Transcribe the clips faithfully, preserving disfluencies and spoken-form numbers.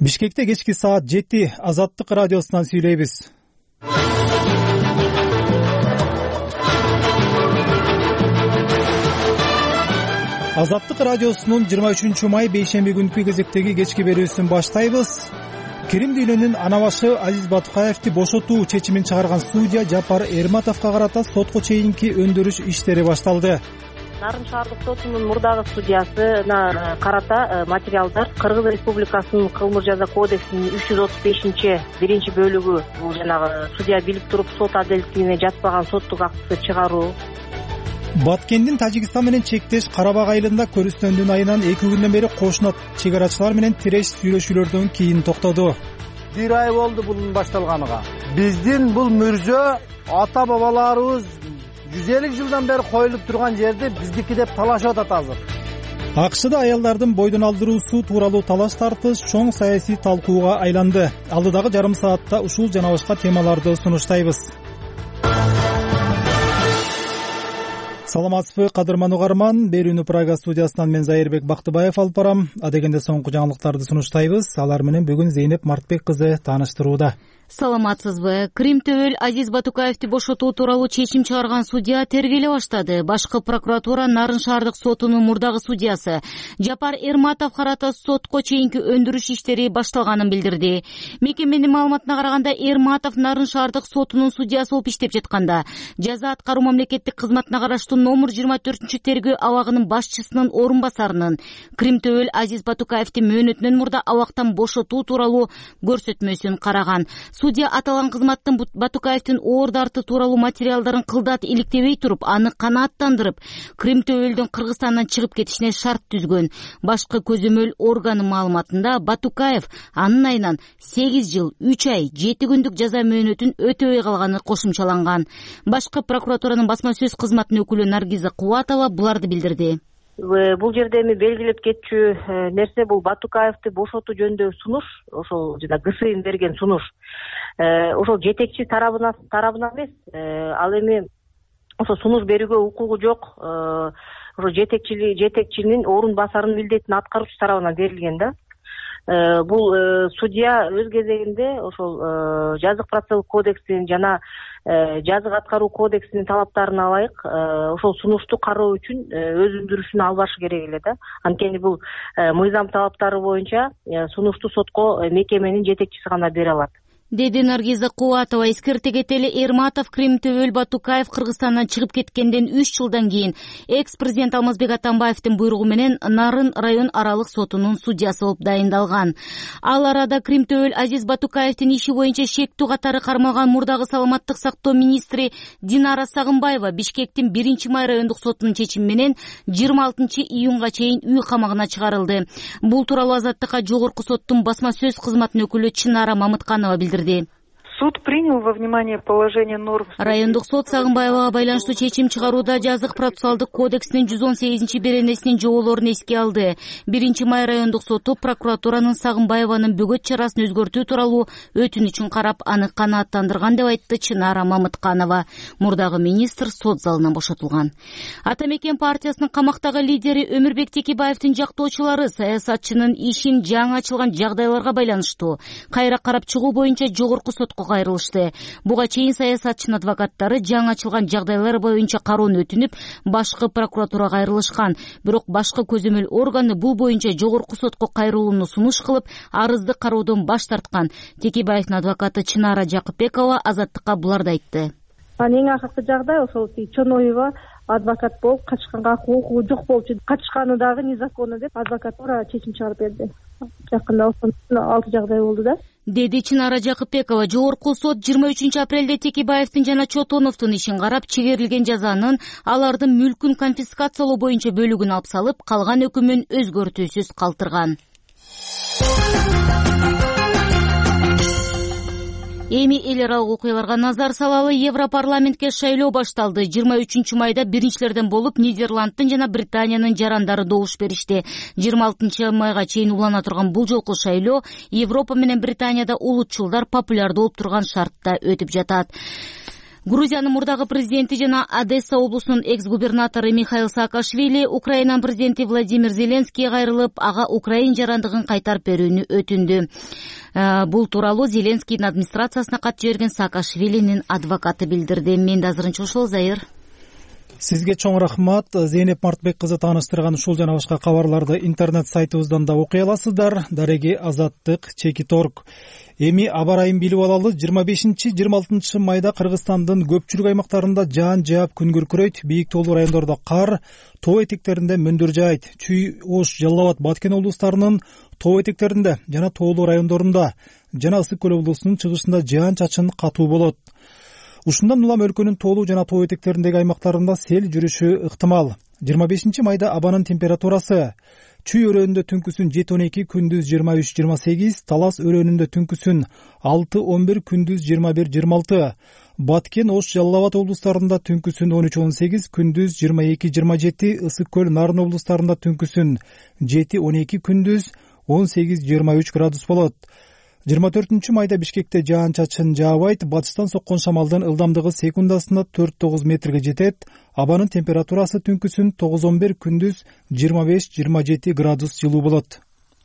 Бишкекте кечки саат жети Азаттык радиосунан сүйлөйбүз. Азаттык радиосунун жыйырма үчүнчү май бейшемби күнкү кезектеги кечки берүүсүн баштайбыз. Крим дүйнөнүн ана башы Азиз Батукаевди бошотуу чечимин чыгарган судья Жапар Эрматовго карата сотко чейинки өндүрүш иштери башталды. Нарын шаардык сотунун мурдагы судьясына карата материалдар Кыргыз Республикасынын кылмыш жаза кодексинин үч жүз отуз бешинчи биринчи бөлүгү, бул жанагы судья билип туруп сот адилеттигине жатпаган соттук акты чыгаруу. Баткендин Тажикстан менен чектеш Карабак айылында көрүстөндүн айынан эки күндөн бери кошуна чек-арачылар менен тиреш сүйлөшүүлөрдөн кийин токтоду. Бир ай болду bunun башталганыга. Биздин бул мүрзө ата бабаларыбыз жүз элүү жылдан бери коюлуп турган жерди биздики деп талашып атат азыр. АКШда аялдардын бойдон алдыруусу тууралуу талаш тартыш чоң саясий талкууга айланды. Алдыдагы жарым саатта ушул жана башка темаларды сунуштайбыз. Саламатсызбы, кадырман угарман. Берүүнү Прага студиясынан мен Зайырбек Бактыбаев алып барам. Адегенде соңку жаңылыктарды сунуштайбыз. Алар менен бүгүн Зейнеп Мартбек кызы тааныштырууда. Саламатсызбы. Крим төбөл Азиз Батукаевди бошотуу тууралуу чечим чыгарган судья тергеле баштады. Башкы прокуратура Нарын шаардык сотунун мурдагы судьясы Жапар Эрматов карата сотко чейинки өндүрүш иштери башталганын билдирди. Мекеменин маалыматына караганда, Эрматов Нарын шаардык сотунун судьясы болуп иштеп жатканда жаза аткаруу мамлекеттик кызматына караштуу номер жыйырма төртүнчү тергөө абагынын башчысынын орун басарынын Крим төбөл Азиз Батукаевди мөөнөтүнөн мурда абактан бошотуу тууралуу көрсөтмөсүн караган. Судья аталган кызматтын Батукаевдин оор дарты тууралуу материалдарын кылдат иликтебей туруп, аны канааттандырып, Крим төбөлдөн Кыргызстандан чыгып кетишине шарт түзгөн. Башкы көзөмөл органы маалыматында Батукаев анын айынан сегиз жыл, үч ай, жети күндүк жаза мөөнөтүн өтөбөй калганы кошумчаланган. Башкы прокуратуранын басма сөз кызматынын өкүлү Наргиза Кубатова буларды билдирди. Бул жерде эми белгилеп кетчү нерсе бул Батукаевди бошотуу жөнүндө сунуш, ошол жана ГСИН берген сунуш. Ошол жетекчи тарабынан тарабынан эмес, ал эми ошо сунуш берүүгө укугу жок, ошо жетекчилик жетекчинин орун басарынын милдетин аткаруучу тарабынан берилген да. Бул судья өз кезегинде ошол жазык процессуалдык кодекстин жана жазык аткаруу кодексинин талаптарына ылайык ошол сунушту кароо үчүн өз өндүрүшүн албашы керек эле да. Анткени бул мыйзам талаптары боюнча сунушту сотко мекеменин жетекчиси гана бере алат, деди Наргиза Кубатова. Эскерте кетели, Эрматов Крим төбөл Батукаев Кыргызстандан чыгып кеткенден үч жылдан кийин экс-президент Алмазбек Атамбаевдин буйругу менен Нарын район аралык сотунун судьясы болуп дайындалган. Ал арада Крим төбөл Азиз Батукаевдин иши боюнча шектүү катары кармалган мурдагы саламаттык сактоо министри Динара Сагынбаева Бишкектин биринчи май райондук сотунун чечими менен жыйырма алтынчы июнга чейин үй камагына чыгарылды. Бул тууралуу Азаттыкка жогорку соттун басма сөз кызматынын өкүлү Чынара Мамытканова билдирди. Суд принял во внимание положение норм. Райондук сот Сагынбаевага байланыштуу чечим чыгарууда жазык процессуалдык кодексинин жүз он сегизинчи беренесинин жоболорун эске алды. биринчи май райондук соту прокуратуранын Сагынбаеванын бөгөт чарасын өзгөртүү тууралуу өтүнүчүн карап, аны канааттандырган деп айтты Чынара Мамытканова. Мурдагы министр сот залынан бошотулган. Ата Мекен партиясынын камактагы лидери Өмүрбек Текебаевдин жактоочулары саясатчынын ишин жаңы ачылган жагдайларга байланыштуу кайра карап чыгуу боюнча жогорку сотко кайрылышты. Буга чейин саясатчынын адвокаттары жаңы ачылган жагдайлар боюнча кароону өтүнүп, башкы прокуратурага кайрылышкан. Бирок башкы көзөмөл органы бул боюнча жогорку сотко кайрылууну сунуш кылып, арызды кароодон баш тарткан. Текебаевдин адвокаты Чынара Жакыпбекова Азаттыкка буларды айтты. Эң акыркы жагдай ошол Чоноева адвокат болуп качканга укугу жок болчу. Качканы дагы незаконно деп адвокатура чечим чыгарып берди. Жакында алты жагдай болду да, деди Чынара Жакыпбекова. Жогорку сот жыйырма үчүнчү апрелде Текебаевдин жана Чотоновдун ишин карап, чегерилген жазанын алардын мүлкүн конфискациялоо боюнча бөлүгүн алып салып, калган өкүмүн өзгөртүүсүз калтырган. Эми эл аралык окуяларга назар салалы. Европарламентке шайлоо башталды. жыйырма үчүнчү майда биринчилерден болуп Нидерландтын жана Британиянын жарандары добуш беришти. жыйырма алтынчы майга чейин улана турган бул жолку шайлоо Европа менен Британияда улутчулдар популярдуу болуп турган шартта өтүп жатат. Грузиянын мурдагы президенти жана Одесса облусунун экс-губернатору Михаил Саакашвили Украинанын президенти Владимир Зеленскийге кайрылып, ага Украин жарандыгын кайтарып берүүнү өтүндү. Бул тууралуу Зеленскийдин администрациясына кат жиберген Саакашвилинин адвокаты билдирди. Менде азырынча ушул, Зайыр. Сизге чоң рахмат. Зейнеп Мартбек кызы тааныштырган ушул жана башка кабарларды интернет сайтыбыздан да окуй аласыздар. Дареги Азаттык чекит точка орг. Эми аба ырайын билип алалы. жыйырма бешинчи жыйырма алтынчы майда Кыргызстандын көпчүлүк аймактарында жаан жаап күн күркүрөйт. Бийик тоолуу райондордо кар, тоо этектеринде мөндүр жаайт. Чүй, Ош, Жалал Абад, Баткен облустарынын тоо этектеринде жана тоолуу райондорунда жана Ысык көл облусунун чыгышында жаан чачын катуу болот. Ушундан улам өлкөнүн тоолуу жана тоо этектериндеги аймактарында сел жүрүшү ыктымал. жыйырма бешинчи майда абанын температурасы Чүй өрөөнүндө түнкүсүн жети он эки, күндүз жыйырма үч жыйырма сегиз, Талас өрөөнүндө түнкүсүн алты он бир, күндүз жыйырма бир жыйырма алты, Баткен, Ош, Жалал Абад облустарында түнкүсүн он үч он сегиз, күндүз жыйырма эки жыйырма жети, Ысык көл, Нарын облустарында түнкүсүн жети он эки, күндүз он сегиз жыйырма үч градус болот. жыйырма төртүнчү майда Бишкекте жаан чачын жаабайт. Батыштан соккон шамалдын ылдамдыгы секундасына төрт тогуз метрге жетет. Абанын температурасы түнкүсүн тогуз он бир, күндүз жыйырма беш жыйырма жети градус жылуу болот.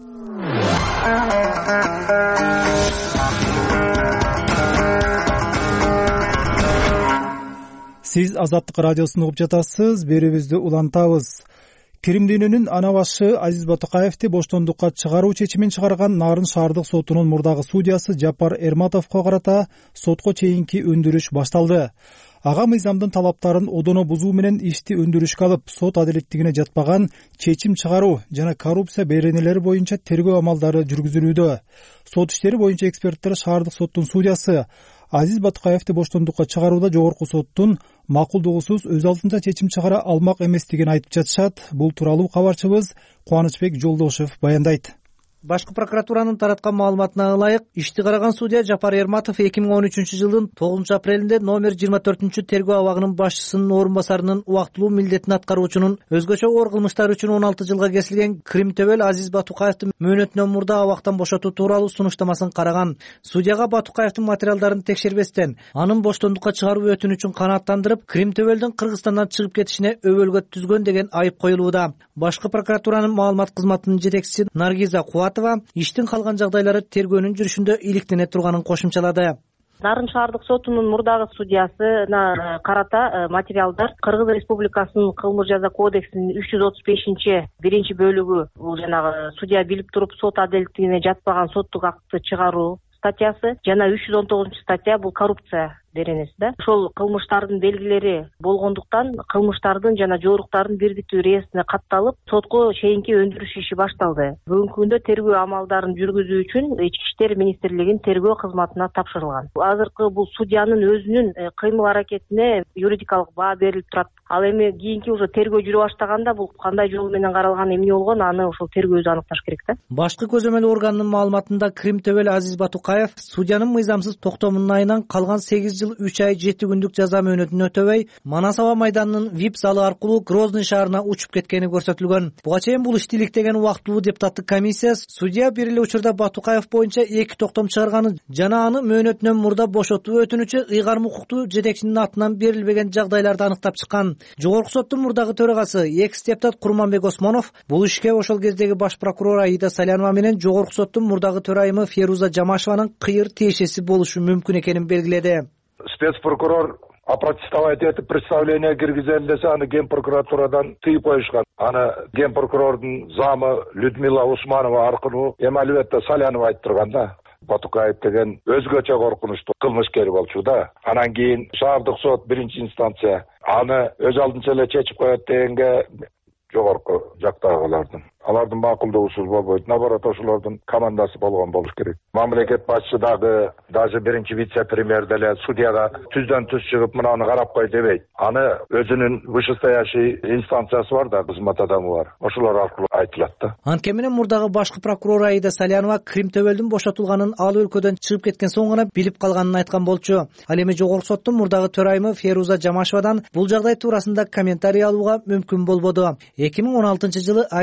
Сиз Азаттык радиосун угуп жатасыз. Берүүбүздү улантабыз. Кирим дүйнөнүн ана башы Азиз Батукаевди боштондукка чыгаруу чечимин чыгарган Нарын шаардык сотунун мурдагы судьясы Жапар Эрматовго карата сотко чейинки өндүрүш башталды. Ага мыйзамдын талаптарын одоно бузуу менен ишти өндүрүшкө алып, сот адилеттигине жатпаган чечим чыгаруу жана коррупция беренелери боюнча тергөө амалдары жүргүзүлүүдө. Сот иштери боюнча эксперттер шаардык соттун судьясы Азиз Батукаевди боштондукка чыгарууда жогорку соттун макулдугусуз өз алдынча чечим чыгара алмак эместигин айтып жатышат. Бул тууралуу кабарчыбыз Кубанычбек Жолдошев баяндайт. Башкы прокуратуранын тараткан маалыматына ылайык, ишти караган судья Жапар Эрматов эки миң он үчүнчү жылдын тогузунчу апрелинде номер жыйырма төртүнчү тергөө абагынын башчысынын орун басарынын убактылуу милдетин аткаруучунун өзгөчө оор кылмыштар үчүн он алты жылга кесилген Кирим төбөл Азиз Батукаевдин мөөнөтүнөн мурда абактан бошотуу тууралуу сунуштамасын караган. Судьяга Батукаевдин материалдарын текшербестен анын боштондукка чыгаруу өтүнүчүн канааттандырып, Кирим төбөлдүн Кыргызстандан чыгып кетишине өбөлгө түзгөн деген айып коюлууда. Башкы прокуратуранын маалымат кызматынын жетекчиси Наргиза иштин калган жагдайлары тергөөнүн жүрүшүндө иликтене турганын кошумчалады. Нарын шаардык сотунун мурдагы судьясына карата материалдар Кыргыз Республикасынын кылмыш жаза кодексинин үч жүз отуз бешинчи биринчи бөлүгү, бул жанагы судья билип туруп сот адилеттигине жатпаган соттук акты чыгаруу статьясы жана үч жүз он тогузунчу статья, бул коррупция беренеси да. Ошол кылмыштардын белгилери болгондуктан кылмыштардын жана жоруктардын бирдиктүү реестрине катталып, сотко чейинки өндүрүш иши башталды. Бүгүнкү күндө тергөө амалдарын жүргүзүү үчүн Ички иштер министрлигинин тергөө кызматына тапшырылган. Азыркы бул судьянын өзүнүн кыймыл аракетине юридикалык баа берилип турат. Ал эми кийинки уже тергөө жүрө баштаганда бул кандай жол менен каралган, эмне болгон, аны ошол тергөө өзү аныкташ керек да. Башкы көзөмөл органынын маалыматында Кирим төбөл Азиз Батукаев судьянын мыйзамсыз токтомунун айынан калган сегиз жыл үч ай жети күндүк жаза мөөнөтүн өтөбөй Манас аба майданынын вип залы аркылуу Грозный шаарына учуп кеткени көрсөтүлгөн. Буга чейин бул ишти иликтеген убактылуу депутаттык комиссия судья бир эле учурда Батукаев боюнча эки токтом чыгарганы жана аны мөөнөтүнөн мурда бошотуу өтүнүчү ыйгарым укуктуу жетекчинин атынан берилбеген жагдайларды аныктап чыккан. Жогорку соттун мурдагы төрагасы экс депутат Курманбек Осмонов бул ишке ошол кездеги баш прокурор Аида Салянова менен жогорку соттун мурдагы төрайымы Феруза Жамашеванын кыйыр тиешеси болушу мүмкүн экенин белгиледи. Спецпрокурор опротестовать этип представление киргизели десе, аны ген прокуратурадан тыйып коюшкан. Аны ген прокурордун замы Людмила Усманова аркылуу эми албетте Салянова айтып турган да. Батукаев деген өзгөчө коркунучтуу кылмышкер болчу да. Анан кийин шаардык сот биринчи инстанция аны өз алдынча эле чечип коет дегенге жогорку жактагылардын алардын макулдугусуз болбойт. Наоборот, ошолордун командасы болгон болуш керек. Мамлекет башчы дагы, даже биринчи вице-премьер деле судьяга түздөн түз чыгып мынаны карап кой дебейт. Аны өзүнүн вышестоящий инстанциясы бар да, кызмат адамы бар. Ошолор аркылуу айтылат да. Анткени менен мурдагы башкы прокурор Аида Салянова Кирим төбөлдүн бошотулганын ал өлкөдөн чыгып кеткен соң гана билип калганын айткан болчу. Ал эми жогорку соттун мурдагы төрайымы Феруза Жамашевадан бул жагдай туурасында комментарий алууга мүмкүн болбоду. эки миң он алтынчы жылы Азиз Батукаев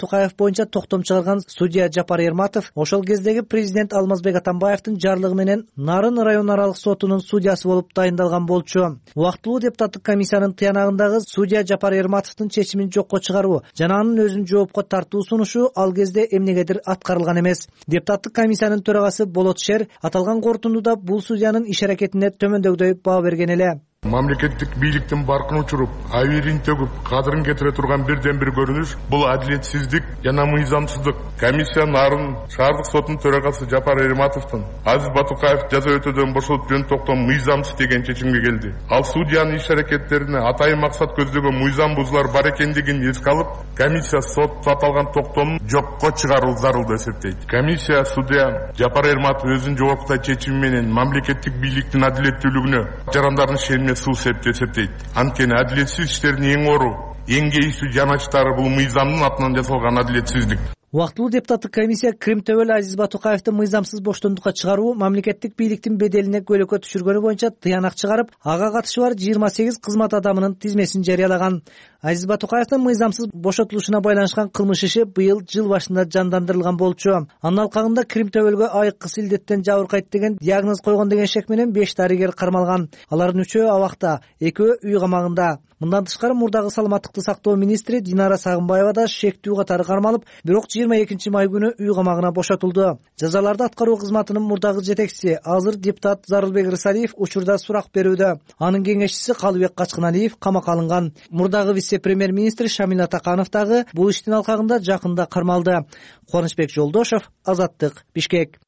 Батукаев боюнча токтом чыгарган судья Жапар Эрматов ошол кездеги президент Алмазбек Атамбаевдин жарлыгы менен Нарын район аралык сотунун судьясы болуп тайындалган болчу. Убактылуу депутаттык комиссиянын тыянагындагы судья Жапар Эрматовдун чечимин жокко чыгаруу жана анын өзүн жоопко тартуу сунушу ал кезде эмнегедир аткарылган эмес. Депутаттык комиссиянын төрагасы Болот Шер аталган корутундуда бул судьянын иш аракетине төмөндөгүдөй баа берген эле. Мамлекеттик бийликтин баркын учуруп, абийирин төгүп, кадырын кетире турган бирден бир көрүнүш бул адилетсиздик жана мыйзамсыздык. Комиссия Нарын шаардык сотунун төрагасы Жапар Эрматовдун Азиз Батукаев жаза өтөөдөн бошотуп жөн токтом мыйзамсыз деген чечимге келди. Ал судьянын иш аракеттерине атайын максат көздөгөн мыйзам бузуулар бар экендигин эске алып, комиссия сот аталган токтомун жокко чыгаруу зарыл деп эсептейт. Комиссия судья Жапар Эрматов өзүнүн жоопта чечими менен мамлекеттик бийликтин адилеттүүлүгүнө жарандардын шенин суу сеп эсептейт. Анткени адилетсиз иштердин эң ору, эң кейиштүү жаначтары бул мыйзамдын атынан жасалган адилетсиздик. Убактылуу депутаттык комиссия Крим төбөл Азиз Батукаевди мыйзамсыз боштондукка чыгаруу, мамлекеттик бийликтин беделине көйгөй түшүргөнү боюнча тыянак чыгарып, ага катышы бар жыйырма сегиз кызмат адамынын тизмесин жарыялаган. Азиз Батукаевдин мыйзамсыз бошотулушуна байланышкан кылмыш иши быйыл жыл башында жандандырылган болчу. Анын алкагында Крим төбөлгө айыккыс илдеттен жабыркайт деген диагноз койгон деген шек менен беш дарыгер кармалган. Алардын үчөө абакта, экөө үй камагында. Мындан тышкары мурдагы саламаттыкты сактоо министри Динара Сагынбаева да шектүү катары кармалып, бирок жыйырма экинчи май күнү үй камагына бошотулду. Жазаларды аткаруу кызматынын мурдагы жетекчиси, азыр депутат Зарылбек Рысалиев учурда сурак берүүдө. Анын кеңешчиси Калыбек Качкыналиев камакка алынган. Мурдагы вице-премьер-министр Шамил Атаканов дагы бул иштин алкагында жакында кармалды. Кубанычбек Жолдошов, Азаттык, Бишкек.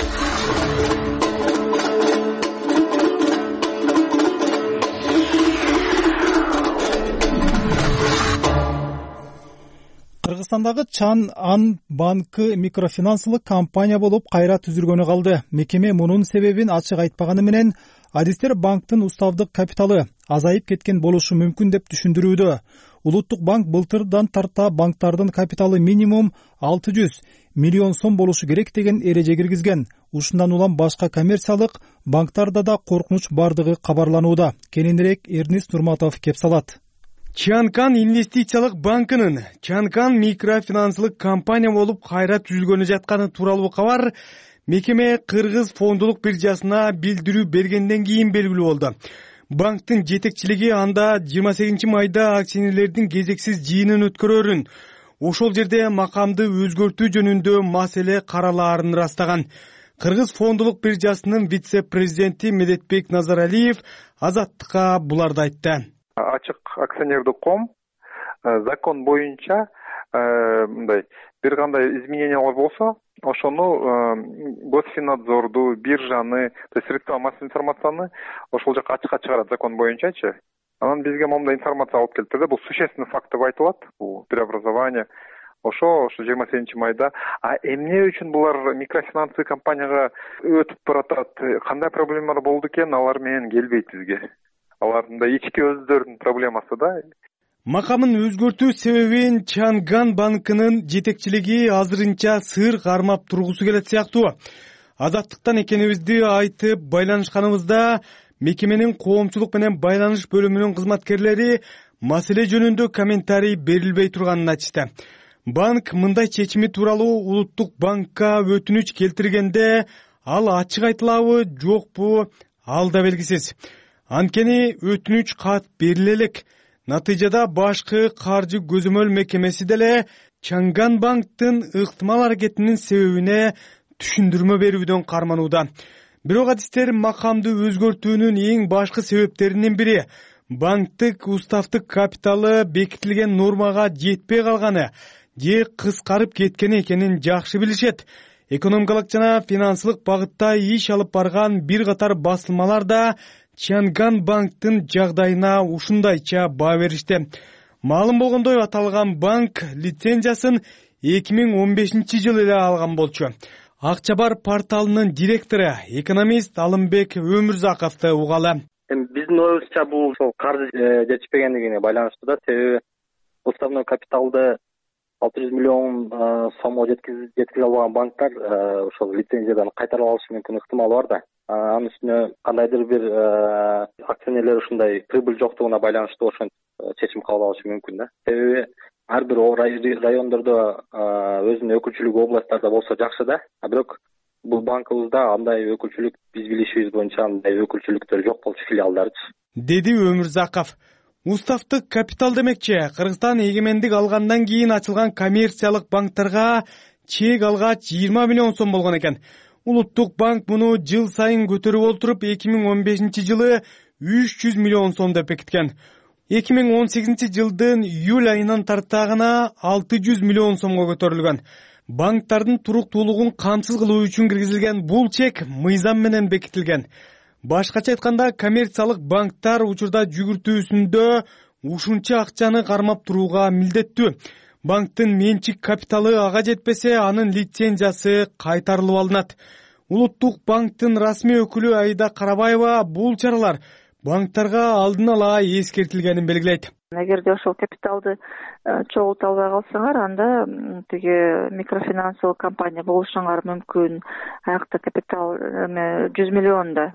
Кыргызстандагы Чан Ан банкы микрофинансылык компания болуп кайра түзүлгөнү калды. Мекеме мунун себебин ачык айтпаганы менен, адистер банктын уставдык капиталы азайып кеткен болушу мүмкүн деп түшүндүрүүдө. Улуттук банк былтырдан тарта банктардын капиталы минимум алты жүз миллион сом болушу керек деген эреже киргизген. Ушундан улам башка коммерциялык банктарда да коркунуч бардыгы кабарланууда. Кененирээк Эрнис Нурматов кеп салат. Чанкан инвестициялык банкынын Чанкан микрофинансылык компания болуп кайра түзүлгөнү жатканы тууралуу кабар мекеме Кыргыз фондулук биржасына билдирүү бергенден кийин белгилүү болду. Банктын жетекчилиги анда жыйырма сегизинчи майда акционерлердин кезексиз жыйынын өткөрөрүн, ошол жерде макамды өзгөртүү жөнүндө маселе каралаарын ырастаган. Кыргыз фондулук биржасынын вице-президенти Медетбек Назаралиев Азаттыкка буларды айтты. Ачык акционердик ком закон боюнча мындай бир кандай изменениялар болсо, ошону Госфинадзорду, биржаны, то есть средства массовой информацияны ошол жака ачыкка чыгарат закон боюнчачы. Анан бизге момундай информация алып келди. Бул существенный факт деп айтылат, бул преобразование. Ошо ошо жыйырма сегизинчи майда. А эмне үчүн булар микрофинансовый компанияга өтүп баратат? Кандай проблемалар болду экен, алар менен келбейт бизге. Алардын да ички өздөрүнүн проблемасы да. Макамын өзгөртүү себебин Чанган банкынын жетекчилиги азырынча сыр кармап тургусу келет сыяктуу. Азаттыктан экенибизди айтып байланышканыбызда мекеменин коомчулук менен байланыш бөлүмүнүн кызматкерлери маселе жөнүндө комментарий берилбей турганын айтышты. Банк мындай чечими тууралуу улуттук банкка өтүнүч келтиргенде ал ачык айтылабы, жокпу, ал да белгисиз. Анткени өтүнүч кат бериле элек. Натыйжада башкы каржы көзөмөл мекемеси деле Чанган банктын ыктымал аракетинин себебине түшүндүрмө берүүдөн карманууда. Бирок адистер макамды өзгөртүүнүн эң башкы себептеринин бири банктык уставдык капиталы бекитилген нормага жетпей калганы же кыскарып кеткени экенин жакшы билишет. Экономикалык жана финансылык багытта иш алып барган бир катар басылмалар да Чанган банктын жагдайына ушундайча баа беришти. Маалым болгондой, аталган банк лицензиясын эки миң он бешинчи жылы эле алган болчу. Акчабар порталынын директору, экономист Алымбек Өмүрзаковду угалы. Биздин оюбузча бул ошол каржы жетишпегендигине байланыштуу да. Себеби уставной капиталды алты жүз миллион сомго жеткизе албаган банктар ошол лицензиядан кайтарып алышы мүмкүн ыктымалы бар да. Анын үстүнө кандайдыр бир акционерлер ушундай прибыль жоктугуна байланыштуу ошентип чечим кабыл алышы мүмкүн да. Себеби ар бир райондордо өзүнүн өкүлчүлүгү областтарда болсо жакшы да. А бирок бул банкыбызда андай өкүлчүлүк биз билишибиз боюнча андай өкүлчүлүктөр жок болчу, филиалдарчы, деди Өмүрзаков. Уставдык капитал демекчи, Кыргызстан эгемендик алгандан кийин ачылган коммерциялык банктарга чек алгач жыйырма миллион сом болгон экен. Улуттук банк муну жыл сайын көтөрүп олтуруп эки миң он бешинчи жылы үч жүз миллион сом деп бекиткен. эки миң он сегизинчи жылдын июль айынан тартаагына алты жүз миллион сомго көтөрүлгөн. Банктардын туруктуулугун камсыз кылуу үчүн киргизилген бул чек мыйзам менен бекитилген. Башкача айтканда, коммерциялык банктар учурда жүгүртүүсүндө ушунча акчаны кармап турууга милдеттүү. Банктын менчик капиталы ага жетпесе, анын лицензиясы кайтарылып алынат. Улуттук банктын расмий өкүлү Аида Карабаева бул чаралар банктарга алдын ала эскертилгенин белгилейт. Эгерде ошол капиталды чогулта албай калсаңар, анда тиги микрофинансылык компания болушуңар мүмкүн. Аякта капитал жүз миллион да.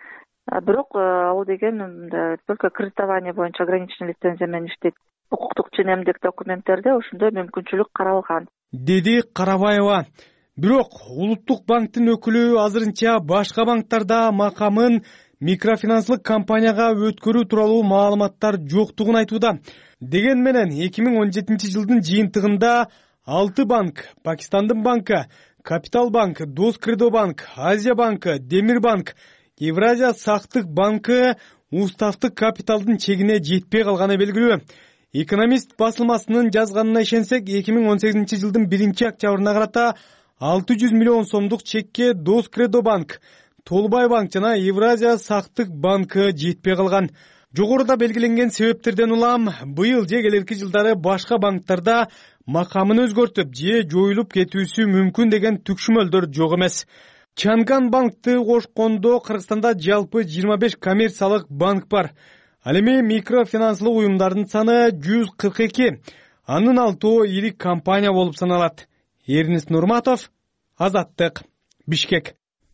Бирок ал деген только кредитование боюнча ограниченный лицензия менен иштейт. Укуктук ченемдик документтерде ошондой мүмкүнчүлүк каралган, деди Карабаева. Бирок улуттук банктын өкүлү азырынча башка банктарда макамын микрофинансылык компанияга өткөрүү тууралуу маалыматтар жоктугун айтууда. Деген менен эки миң он жетинчи жылдын жыйынтыгында алты банк, Пакистандын банкы, Капитал банк, Доскредо банк, Азия банкы, Демир банк, Евразия сактык банкы уставдык капиталдын чегине жетпей калганы белгилүү. Экономист басылмасынын жазганына ишенсек, эки миң он сегизинчи жылдын биринчи октябрына карата алты жүз миллион сомдук чекке Доскредо банк, Толбай банк жана Евразия сактык банкы жетпей калган. Жогоруда белгиленген себептерден улам быйыл же келерки жылдары башка банктарда макамын өзгөртүп же жоюлуп кетүүсү мүмкүн деген түкшүмөлдөр жок эмес. Чанган банкты кошкондо Кыргызстанда жалпы жыйырма беш коммерциялык банк бар. Ал эми микрофинансылык уюмдардын саны жүз кырк эки. Анын алтоо ири компания болуп саналат. Эрнис Нурматов, Азаттык, Бишкек.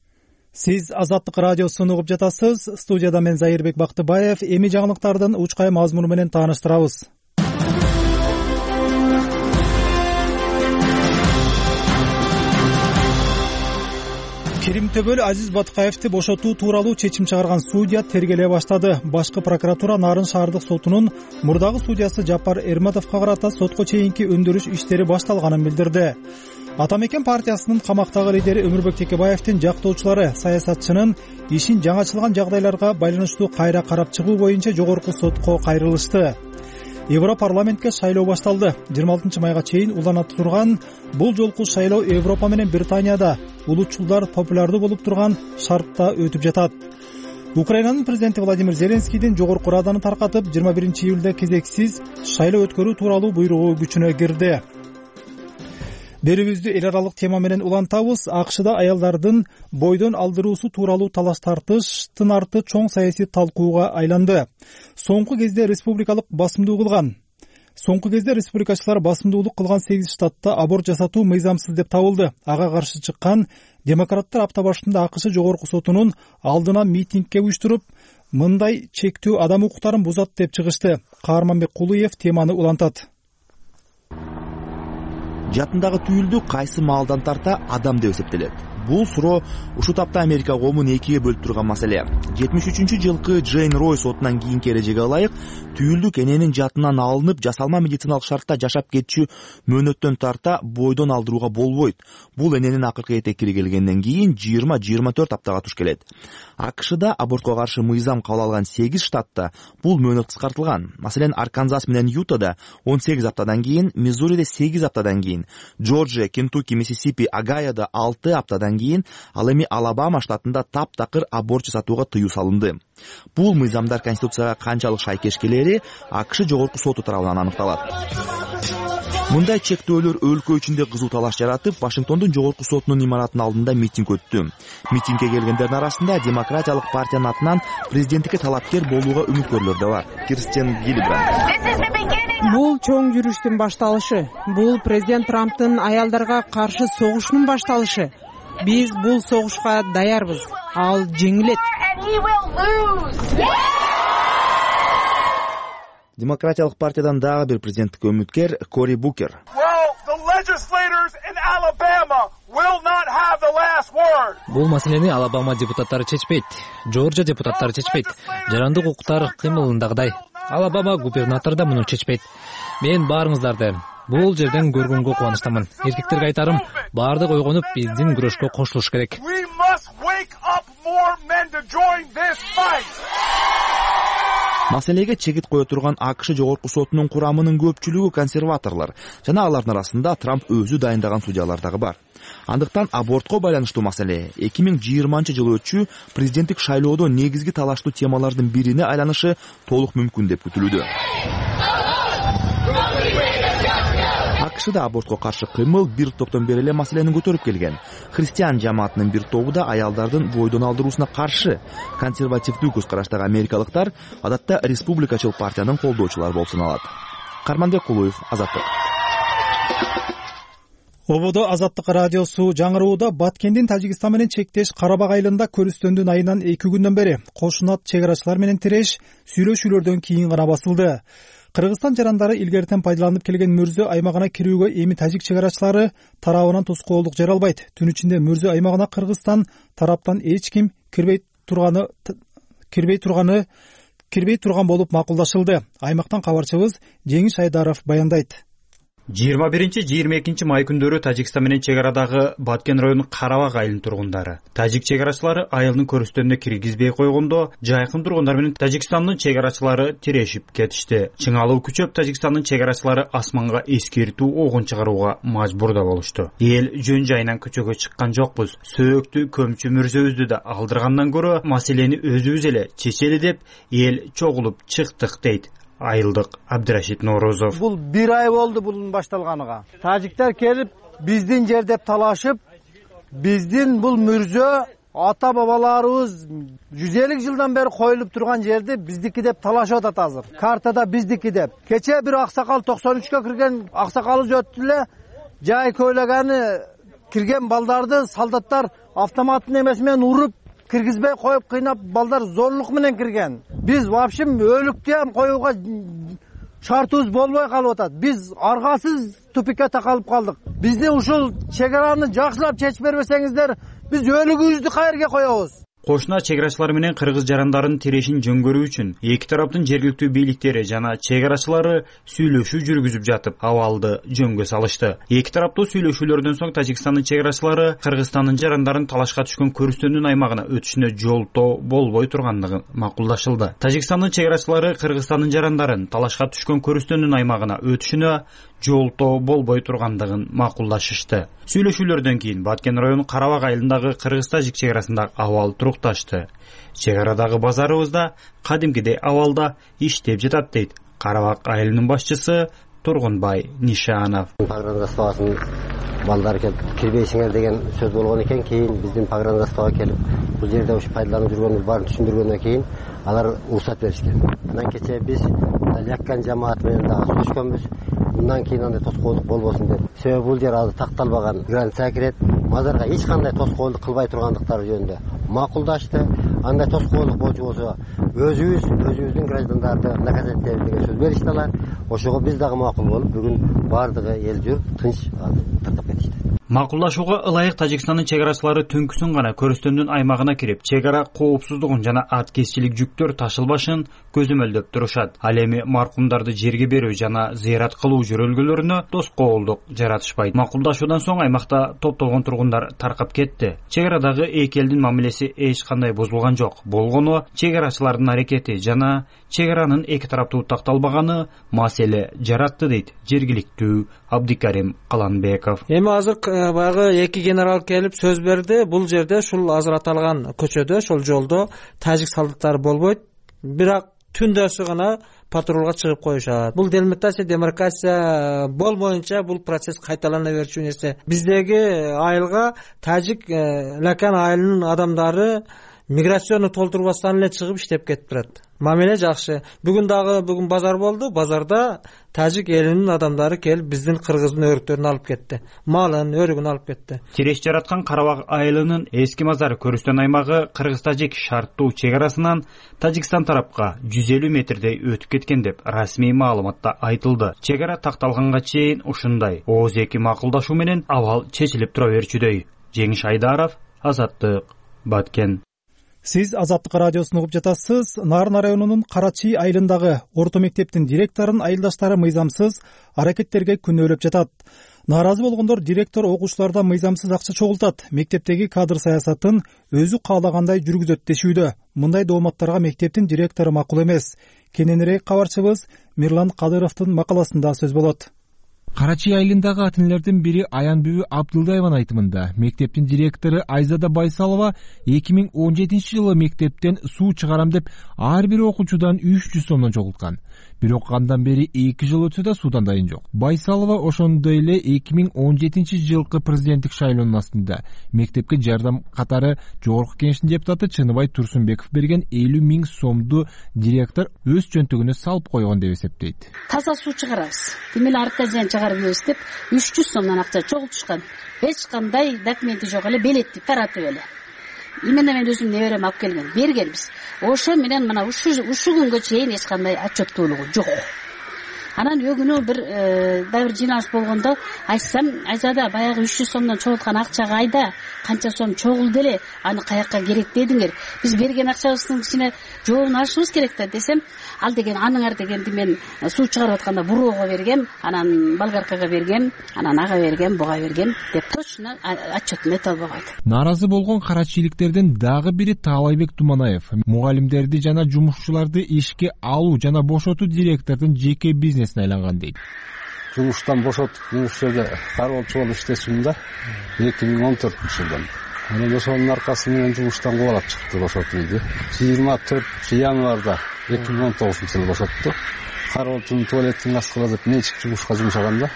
Сиз Азаттык радиосун угуп жатасыз. Студияда мен Зайырбек Бактыбаев. Эми жаңылыктардын учкай мазмуну менен тааныштырабыз. Керимтөбөл Азиз Батукаевди бошотуу тууралуу чечим чыгарган судья тергеле баштады. Башкы прокуратура Нарын шаардык сотунун мурдагы судьясы Жапар Эрматовго карата сотко чейинки өндүрүш иштери башталганын билдирди. Ата Мекен партиясынын камактагы лидери Өмүрбек Текебаевдин жактоочулары саясатчынын ишин жаңачылган жагдайларга байланыштуу кайра карап чыгуу боюнча жогорку сотко кайрылышты. Европарламентке шайлоо башталды. жыйырма алтынчы майга чейин улана турган бул жолку шайлоо Европа менен Британияда улутчулдар популярдуу болуп турган шартта өтүп жатат. Украинанын президенти Владимир Зеленскийдин жогорку раданы таркатып, жыйырма биринчи июлда кезексиз шайлоо өткөрүү тууралуу буйругу күчүнө кирди. Берүүбүздү эл аралык тема менен улантабыз. АКШда аялдардын бойдон алдыруусу тууралуу талаш тартыштын арты чоң саясий талкууга айланды. Соңку кезде республикалык басымдуу кылган. Соңку кезде республикачылар басымдуулук кылган сегиз штатта аборт жасатуу мыйзамсыз деп табылды. Ага каршы чыккан демократтар апта башында АКШ жогорку сотунун алдына митингге уюштуруп, мындай чектөө адам укуктарын бузат деп чыгышты. Каарманбек Кулуев теманы улантат. Жатындагы түйүлдү кайсы маалдан тарта адам деп эсептелет. Бул суроо ушул тапта Америка коомун экиге бөлүп турган маселе. жетимиш үчүнчү жылкы Джейн Рой сотунан кийинки эрежеге ылайык, түйүлдүк эненин жатынан алынып, жасалма медициналык шартта жашап кетчү мөөнөттөн тарта бойдон алдырууга болбойт. Бул эненин акыркы этеккири келгенден кийин жыйырма жыйырма төрт аптага туш келет. АКШда абортко каршы мыйзам кабыл алган сегиз штатта бул мөөнөт кыскартылган. Маселен, Арканзас менен Ютада он сегиз аптадан кийин, Миссуриде сегиз аптадан кийин, Джорджия, Кентукки, Миссисипи, Огайода алты аптадан кийин, ал эми Алабама штатында таптакыр аборт жасатууга тыюу салынды. Бул мыйзамдар конституцияга канчалык шайкеш келери АКШ жогорку соту тарабынан аныкталат. Мындай чектөөлөр өлкө ичинде кызуу талаш жаратып, Вашингтондун жогорку сотунун имаратынын алдында митинг өттү. Митингге келгендердин арасында демократиялык партиянын атынан президенттикке талапкер болууга үмүткөрлөр да бар. Кирстен Гиллибранд. Бул чоң жүрүштүн башталышы. Бул президент Трамптын аялдарга каршы согушунун башталышы. Биз бул согушка даярбыз. Ал жеңилет. Демократиялык партиядан дагы бир президенттикке үмүткер Кори Букер. Бул маселени Алабама депутаттары чечпейт, Жоржия депутаттары чечпейт, жарандык укуктар кыймылындагыдай. Алабама губернатору да муну чечпейт. Мен баарыңыздарды бул жерден көргөнгө кубанычтамын. Эркектерге айтарым, баардык ойгонуп биздин күрөшкө кошулуш керек. Маселеге чегит кое турган АКШ жогорку сотунун курамынын көпчүлүгү консерваторлор жана алардын арасында Трамп өзү дайындаган судьялар дагы бар. Андыктан абортко байланыштуу маселе эки миң жыйырманчы жылы өтчү президенттик шайлоодо негизги талаштуу темалардын бирине айланышы толук мүмкүн деп күтүлүүдө. АКШда абортко каршы кыймыл бир топтон бери эле маселени көтөрүп келген. Христиан жамаатынын бир тобу да аялдардын бойдон алдыруусуна каршы. Консервативдүү көз караштагы америкалыктар адатта республикачыл партиянын колдоочулары болуп саналат. Карманбек Кулуев, Азаттык. Ободо Азаттык радиосу жаңырууда Баткендин Тажикстан менен чектеш Карабак айылында көрүстөндүн айынан эки күндөн бери кошунат чек арачылар менен тиреш сүйлөшүүлөрдөн кийин гана басылды. Кыргызстан жарандары илгертен пайдаланып келген мөрзө аймагына кирүүгө эми тажик чек арачылары тарабынан тоскоолдук жарыя албайт. Түн ичинде мөрзө аймагына Кыргызстан тараптан эч ким кирбей турганы кирбей турганы кирбей турган болуп макулдашылды. Аймактан кабарчыбыз Жеңиш Айдаров баяндайт. жыйырма биринчи жыйырма экинчи май күндөрү Тажикстан менен чек арадагы Баткен районунун Карабак айылынын тургундары тажик чек арачылары айылдын көрүстөнүнө киргизбей койгондо жайкын тургундар менен Тажикстандын чек арачылары тирешип кетишти. Чыңалуу күчөп Тажикстандын чек арачылары асманга эскертүү огун чыгарууга мажбур да болушту. Эл жөн жайынан көчөгө чыккан жокпуз. Сөөктү көмчү мөрзөбүздү да алдыргандан көрө маселени өзүбүз эле чечели деп эл чогулуп чыктык дейт айылдык Абдырашид Ноорозов. Бул бир ай болду bunun башталганыга. Тажиктер келип биздин жер деп талашып, биздин бул мөрзө ата бабаларыбыз жүз элүү жылдан бери коюлуп турган жерди биздики деп талашып атат азыр. Картада биздики деп. Кече бир аксакал токсон үчкө кирген аксакалы өттү эле, жай көйлөгөнү кирген балдарды солдаттар автоматтын эмеси менен уруп киргизбей коюп кыйнап балдар зорлук менен кирген. Биз вообще өлүктү ham коюуга шартыбыз болбой калып атат. Биз аргасыз тупикке такалып калдык. Бизди ушул чек араны жакшылап чечип бербесеңиздер, биз өлүгүбүздү кайерге коебуз? Кошуна чек арачылары менен кыргыз жарандарын тирешин жөн көрүү үчүн эки тараптын жергиликтүү бийликтери жана чек арачылары сүйлөшүү жүргүзүп жатып, абалды жөнгө салышты. Эки тараптуу сүйлөшүүлөрдөн соң Тажикстандын чек арачылары Кыргызстандын жарандарын талашка түшкөн көрүстөндүн аймагына өтүшүнө жолтоо болбой тургандыгы макулдашылды. Тажикстандын чек арачылары Кыргызстандын жарандарын талашка түшкөн көрүстөндүн аймагына өтүшүнө жолтоо болбой тургандыгын макулдашышты. Сүйлөшүүлөрдөн кийин Баткен району Карабак айылындагы кыргыз-тажик чек арасында абал турукташты. Чек арадагы базарыбыз да кадимкидей абалда иштеп жатат дейт Карабак айылынын башчысы Тургунбай Нишанов. Погрангаспасын балдар келип кирбейсиңер деген сөз болгон экен. Кийин биздин погрангаспага келип бул жерде ушу пайдаланып жүргөнүбүз баарын түшүндүргөндөн кийин алар уруксат беришкен. Андан кечээ биз Яккан жамааты менен дагы сүйлөшкөнбүз. Bundan keyin андай тоскоолдук болбосун деп. Себеби бул жер азыр такталбаган граница кирет. Мазарга эч кандай тоскоолдук кылбай тургандыктары жөнүндө макулдашты. Андай тоскоолдук болчу болсо өзүбүз өзүбүздүн граждандарды наказать этебиз деген сөз беришти алар. Ошого биз дагы макул болуп, бүгүн баардыгы эл журуп тынч тартып кетишти. Макулдашууга ылайык Тажикстандын чек арачылары түнкүсүн гана көрүстөндүн аймагына кирип, чек ара коопсуздугун жана аткезчилик жүктөр ташылбашын көзөмөлдөп турушат. Ал эми маркумдарды жерге берүү жана зыярат кылуу жөрөлгөлөрүнө тоскоолдук жаратышпайт. Макулдашуудан соң аймакта топтолгон тургундар таркап кетти. Чек арадагы эки элдин мамилеси эч кандай бузулган жок. Болгону чек арачылардын аракети жана чек аранын эки тараптуу такталбаганы маселе жаратты дейт жергиликтүү Абдикарим Каланбеков. Эми азыр баягы эки генерал келип сөз берди. Бул жерде ушул азыр аталган көчөдө, ошол жолдо тажик солдаттары болбойт. Бирок түндөсү гана патрулга чыгып коюшат. Бул делимитация, демаркация болмоюнча бул процесс кайталана берчү нерсе. Биздеги айылга тажик Лакан айылынын адамдары миграцияны толтурбастан эле чыгып иштеп кетип турат. Мамиле жакшы. Бүгүн дагы бүгүн базар болду. Базарда тажик элинин адамдары келип биздин кыргыздын өрүктөрүн алып кетти. Малын, өрүгүн алып кетти. Тереш жараткан Карабак айылынын эски мазар көрүстөн аймагы кыргыз-тажик шарттуу чек арасынан Тажикстан тарапка жүз элүү метрдей өтүп кеткен деп расмий маалыматта айтылды. Чек ара такталганга чейин ушундай ооз эки макулдашуу менен абал чечилип тура берчүдөй. Жеңиш Айдаров, Азаттык, Баткен. Сиз Азаттык радиосун угуп жатасыз. Нарын районунун Карачи айылындагы орто мектептин директорун айылдаштары мыйзамсыз аракеттерге күнөөлөп жатат. Нааразы болгондор директор окуучулардан мыйзамсыз акча чогултат, мектептеги кадр саясатын өзү каалагандай жүргүзөт дешүүдө. Мындай дооматтарга мектептин директору макул эмес. Кененирээк кабарчыбыз Мирлан Кадыровдун макаласында сөз болот. Карачи айылындагы ата-энелердин бири Аянбүбү Абдылдаеванын айтымында мектептин директору Айзада Байсалова эки миң он жетинчи жылы мектептен суу чыгарам деп ар бир окуучудан үч жүз сомдон чогулткан. Бирок андан бери эки жыл өтсө да суудан дайын жок. Байсалова ошондой эле эки миң он жетинчи жылкы президенттик шайлоонун астында мектепке жардам катары жогорку кеңештин депутаты Чыныбай Турсунбеков берген элүү миң сомду директор өз чөнтөгүнө салып койгон деп эсептейт. Таза суу чыгарабыз. Демек аркадиян чыгарып беребиз деп үч жүз сомдон акча чогултушкан. Эч кандай документи жок эле, белетти таратып эле. Именно мен өзүм неберем алып келген, бергенбиз. Ошо менен мына ушу ушу күнгө чейин эч кандай отчеттуулугу жок. Анан өгүнү бир дагы бир жыйналыш болгондо айтсам, Айзада баягы үч жүз сомдон чогулткан акча кайда? Канча сом чогулду эле? Аны каякка керек дедиңер? Биз берген акчабыздын ичине жообун алышыбыз керек да десем, ал деген аныңар дегенди мен суу чыгарып атканда буроого бергем, анан болгаркага бергем, анан ага бергем, буга бергем деп точно отчетун эте албагайт. Нааразы болгон карачиликтердин дагы бири Таалайбек Туманаев, мугалимдерди жана жумушчуларды ишке алуу жана бошотуу директордун жеке бизнесине айланган дейт. Жумуштан бошотуп жумушчуга кароолчу болуп иштешим да эки миң он төртүнчү жылдан. Анан ошонун аркасы менен жумуштан кубалап чыкты, бошотулду. жыйырма төртүнчү январда эки миң он тогузунчу жылы бошотту. Кароолчунун туалеттин астына деп нечик жумушка жумшаганда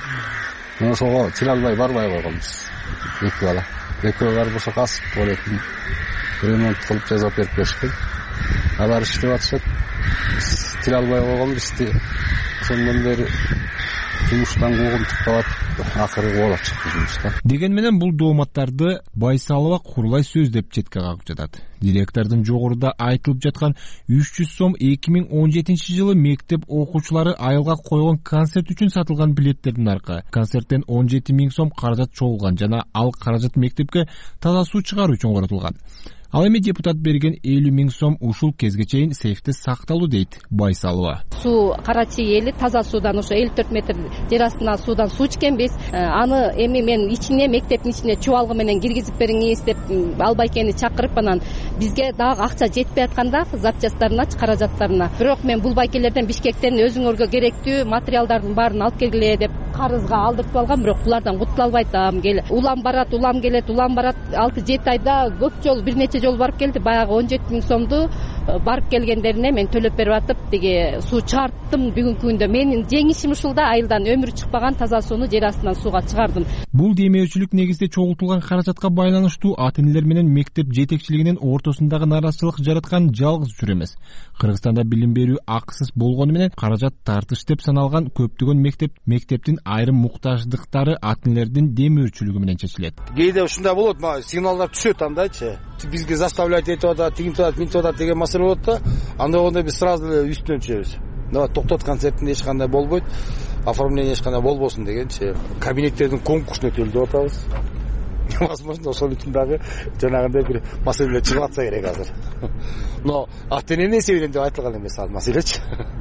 ошого тире албай барбай койгонбуз. Эки бала. Экөө барып ошо касып туалеттин ремонт кылып жасап берип беришкен. Алар иштеп атышат. Тире албай койгонбуз. Ошондон бери жумуштан куугунтуп калат, акыры кубалап чыкты жумуштан. Деген менен бул дооматтарды Байсалова курулай сөз деп четке кагып жатат. Директордун жогоруда айтылып жаткан үч жүз сом эки миң он жетинчи жылы мектеп окуучулары айылга койгон концерт үчүн сатылган билеттердин аркы. Концерттен он жети миң сом каражат чогулган жана ал каражат мектепке таза суу чыгаруу үчүн коротулган. Ал эми депутат берген элүү миң сом ушул кезге чейин сейфте сакталуу дейт Байсалова. Суу Карачи эли таза суудан ошо элүү төрт метр жер астынан суудан суу ичкенбиз. Аны эми мен ичине мектептин ичине чубалгы менен киргизип бериңиз деп Албайкени чакырып анан бизге дагы акча жетпей атканда запчастарына, каражаттарына. Бирок мен бул байкелерден Бишкектен өзүңөргө керектүү материалдардын баарын алып келгиле деп карызга алдыртып алгам, бирок булардан кутула албайт. Улам барат, улам келет, улам барат. алты жети айда көп жол, бир нече жол барып келди. Баягы он жети миң сомду барып келгендерине мен төлөп берип атып, деге суу чыгарттым бүгүнкү күндө. Менин жеңишим ушул да, айылдан өмүрү чыкпаган таза сууну жер астынан сууга чыгардым. Бул демеүүчүлүк негизде чогултулган каражатка байланыштуу ата-энелер менен мектеп жетекчилигинин ортосундагы нааразычылык жараткан жалгыз учур эмес. Кыргызстанда билим берүү акысыз болгону менен каражат тартыш деп саналган көптөгөн мектеп мектептин айрым муктаждыктары ата-энелердин демеүүчүлүгү менен чечилет. Кээде ушундай болот, сигналдар түшөт андайчы. Бизге заставлять этип атат, тигинтип атат, минтип атат деген маселе болот да. Андай болгондо биз сразу эле үстүнөн түшөбүз. Давай токтот, концертинде эч кандай болбойт, оформление эч кандай болбосун дегенчи. Кабинеттердин конкурсун өтөлдү деп атабыз. Возможно, ошол үчүн дагы жанагындай бир маселелер чыгып атса керек азыр. Но ата-эненин эсебинен деп айтылган эмес ал маселечи.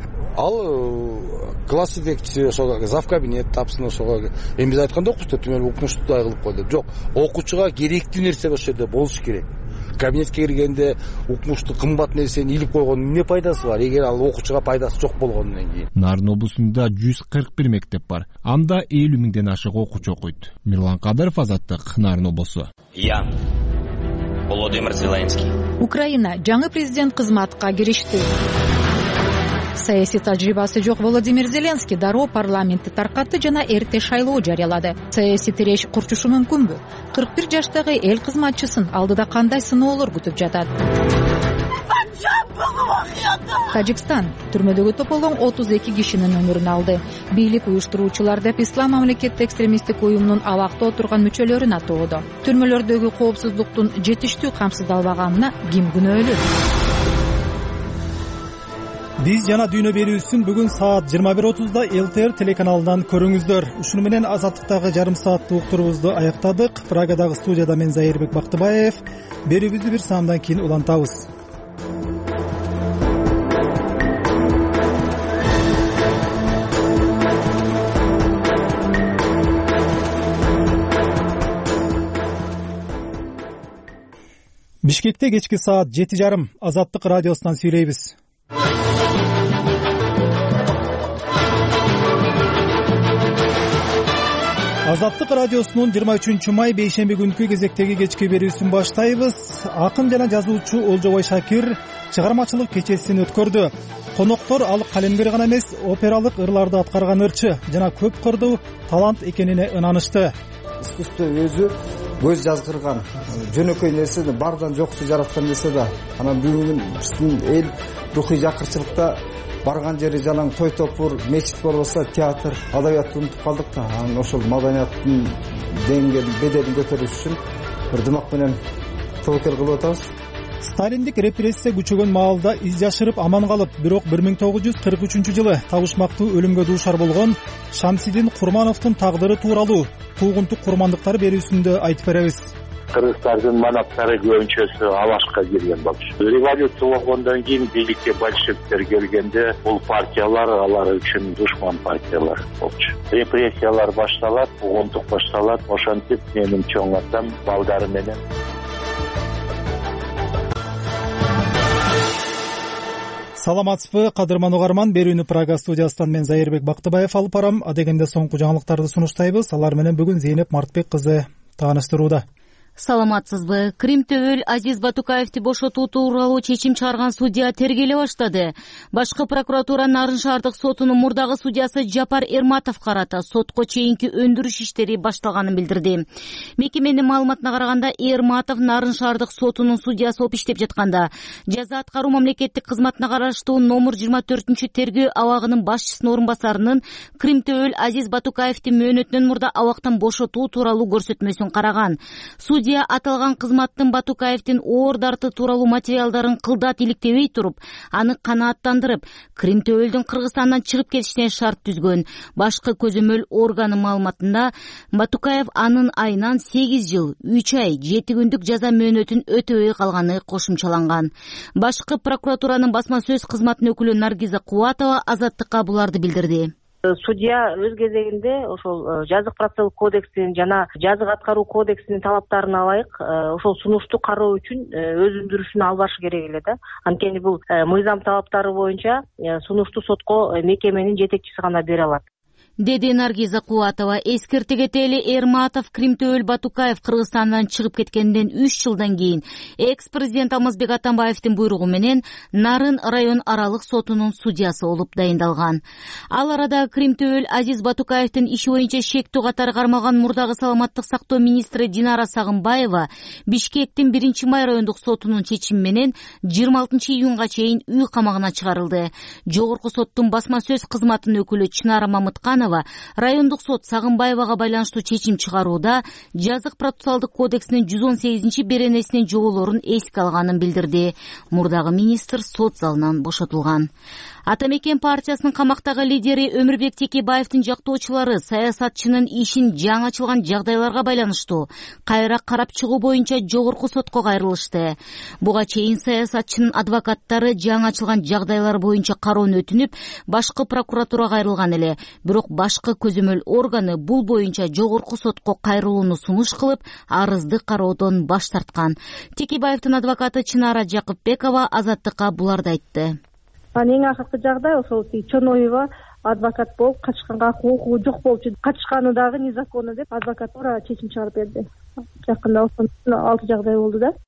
Ал класс жетекчиси ошого зав кабинет тапсын, ошого эми биз айткан жокпуз да, түмөн укмуштуудай кылып кой деп. Жок, окуучуга керектүү нерсе ошол жерде болуш керек. Кабинетке киргенде укмуштуу кымбат нерсени илип койгондун эмне пайдасы бар, эгер ал окуучуга пайдасы жок болгондон кийин? Нарын облусунда жүз кырк бир мектеп бар. Анда элүү миңден ашык окуучу окуйт. Мирлан Кадыров, Азаттык, Нарын облусу. Я Володимир Зеленский. Украина жаңы президент кызматка киришти. саясий тажрыйбасы жок Володимир Зеленский дароо парламентти таркатты жана эрте шайлоо жарыялады. Саясий тиреш курчушу мүмкүнбү? кырк бир жаштагы эл кызматчысын алдыда кандай сыноолор күтүп жатат? Тажикстан түрмөдөгү тополгон отуз эки кишинин өмүрүн алды. Бийлик уюштуруучулар деп Ислам мамлекеттик экстремисттик уюмунун абакта отурган мүчөлөрүн атоодо. Түрмөлөрдөгү коопсуздуктун жетиштүү камсыздалбаганына ким күнөөлүү? Биз жана дүйнө берүүсүн бүгүн саат жыйырма бир отузда эл ти эр телеканалынан көрүңүздөр. Ушуну менен Азаттыктагы жарым сааттык уктуруубузду аяктадык. Прагадагы студияда мен Зайырбек Бактыбаев. Берүүбүздү бир саамдан кийин улантабыз. Бишкекте кечки саат жети жарым. Азаттык радиосунан сүйлөйбүз. Азаттык радиосунун жыйырма үчүнчү май бейшемби күнкү кезектеги кечки берүүсүн баштайбыз. Акын жана жазуучу Олжобой Шакир чыгармачылык кечесин өткөрдү. Коноктор ал калемгер гана эмес, опералык ырларды аткарган ырчы жана көп кырдуу талант экенине ынанышты. Искусство өзү көз жазгырган жөнөкөй нерсени бардан жоксу жараткан нерсе да. Анан бүгүн биздин эл рухий жакырчылыкта барган жери жалаң той топур, мечит болбосо театр, адабиятты унутуп калдык да. Анан ошол маданияттын деңгээлин, беделин көтөрүш үчүн бир дымак менен тобокел кылып атабыз. Сталиндик репрессия күчөгөн маалда из жашырып аман калып, бирок бир миң тогуз жүз кырк үчүнчү жылы табышмактуу өлүмгө дуушар болгон Шамсидин Курмановдун тагдыры тууралуу куугунтук курмандыктар берүүсүндө айтып беребиз. Кыргызстандын манаптары көбүнчөсү Алашка кирген болчу. Революция болгондон кийин бийликке большевиктер келгенде бул партиялар алар үчүн душман партиялар болчу. Репрессиялар башталат, куугунтук башталат. Ошентип менин чоң атам балдары менен Саламатсызбы, кадырман угарман. Берүүнү Прага студиясынан мен Зайырбек Бактыбаев алып барам. Адегенде соңку жаңылыктарды сунуштайбыз. Алар менен бүгүн Зейнеп Мартбек кызы тааныштырууда. Саламатсызбы. Крим төбөл Азиз Батукаевди бошотуу тууралуу чечим чыгарган судья тергеле баштады. Башкы прокуратура Нарын шаардык сотунун мурдагы судьясы Жапар Эрматов карата сотко чейинки өндүрүш иштери башталганын билдирди. Мекеменин маалыматына караганда Эрматов Нарын шаардык сотунун судьясы болуп иштеп жатканда жаза аткаруу мамлекеттик кызматына караштуу номер жыйырма төртүнчү тергөө абагынын башчысынын орун басарынын Крим төбөл Азиз Батукаевди мөөнөтүнөн мурда абактан бошотуу тууралуу көрсөтмөсүн караган. Судья аталган кызматтын Батукаевдин оор дарты тууралуу материалдарын кылдат иликтебей туруп, аны канааттандырып, Крим төбөлдүн Кыргызстандан чыгып кетишине шарт түзгөн. Башкы көзөмөл органы маалыматында Батукаев анын айынан сегиз жыл, үч ай, жети күндүк жаза мөөнөтүн өтөбөй калганы кошумчаланган. Башкы прокуратуранын басма сөз кызматынын өкүлү Наргиза Кубатова Азаттыкка буларды билдирди. Судья өз кезегинде ошол жазык процессуалдык кодексинин жана жазык аткаруу кодексинин талаптарына ылайык ошол сунушту кароо үчүн өз өндүрүшүн алып барышы керек эле да. Анткени бул мыйзам талаптары боюнча сунушту сотко мекеменин жетекчиси гана бере алат, деди Наргиза Кубатова. Эскерте кетели, Эрматов Крим төбөл Батукаев Кыргызстандан чыгып кеткенден үч жылдан кийин экс-президент Алмазбек Атамбаевдин буйругу менен Нарын район аралык сотунун судьясы болуп дайындалган. Ал арада Крим төбөл Азиз Батукаевдин иши боюнча шектүү катары кармалган мурдагы саламаттык сактоо министри Динара Сагынбаева Бишкектин биринчи май райондук сотунун чечими менен жыйырма алтынчы июнга чейин үй камагына чыгарылды. Жогорку соттун басма сөз кызматынын өкүлү Чынара Мамытканова райондук сот Сагынбаевага байланыштуу чечим чыгарууда жазык процессуалдык кодексинин жүз он сегизинчи беренесинин жоболорун эске алганын билдирди. Мурдагы министр сот залынан бошотулган. Ата Мекен партиясынын камактагы лидери Өмүрбек Текебаевдин жактоочулары саясатчынын ишин жаңы ачылган жагдайларга байланыштуу кайра карап чыгуу боюнча жогорку сотко кайрылышты. Буга чейин саясатчынын адвокаттары жаңы ачылган жагдайлар боюнча кароону өтүнүп, башкы прокуратурага кайрылган эле. Бирок башкы көзөмөл органы бул боюнча жогорку сотко кайрылууну сунуш кылып, арызды кароодон баш тарткан. Текебаевдин адвокаты Чынара Жакыпбекова Азаттыкка буларды айтты. Эң акыркы жагдай ошол Чоноева адвокат болуп качканга укугу жок болчу. Качканы дагы незаконно деп адвокатура чечим чыгарып берди. Жакында алты жагдай болду да.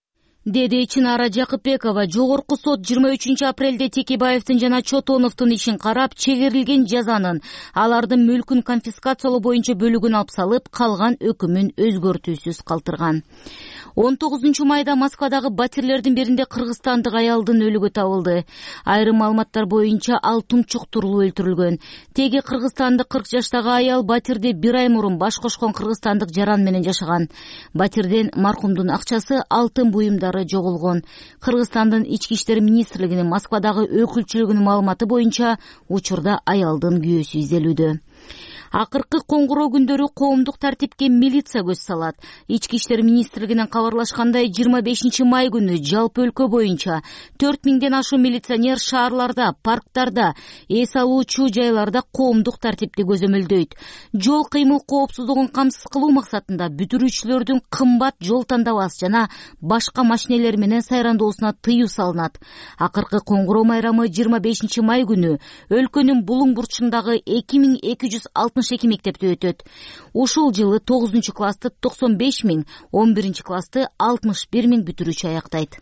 деди Чынара Жакыпбекова. Жогорку сот жыйырма үчүнчү апрелде Текебаевдин жана Чотоновдун ишин карап, чегерилген жазанын, алардын мүлкүн конфискациялоо боюнча бөлүгүн алып салып, калган өкүмүн өзгөртүүсүз калтырган. он тогузунчу майда Москвадагы батирлердин биринде кыргызстандык аялдын өлүгү табылды. Айрым маалыматтар боюнча ал тумчуктурулуп өлтүрүлгөн. Теги кыргызстандык кырк жаштагы аял батирде бир ай мурун баш кошкон кыргызстандык жаран менен жашаган. Батирден маркумдун акчасы, алтын буюмдары жоголгон. Кыргызстандын ички иштер министрлигинин Москвадагы өкүлчүлүгүнүн маалыматы боюнча учурда аялдын күйөөсү изделүүдө. Акыркы коңгуроо күндөрү коомдук тартипке милиция көз салат. Ички иштер министрлигинен кабарлашкандай, жыйырма бешинчи май күнү жалпы өлкө боюнча төрт миңден ашуун милиционер шаарларда, парктарда, эс алуучу жайларда коомдук тартипти көзөмөлдөйт. Жол кыймыл коопсуздугун камсыз кылуу максатында бүтүрүүчүлөрдүн кымбат жол тандабас жана башка машинелер менен сайрандоосуна тыюу салынат. Акыркы коңгуроо майрамы жыйырма бешинчи май күнү өлкөнүн булуң бурчундагы эки миң эки жүз алтымыш эки мектепте өтөт. Ушул жылы тогузунчу классты токсон беш миң, он биринчи классты алтымыш бир миң бүтүрүүчү аяктайт.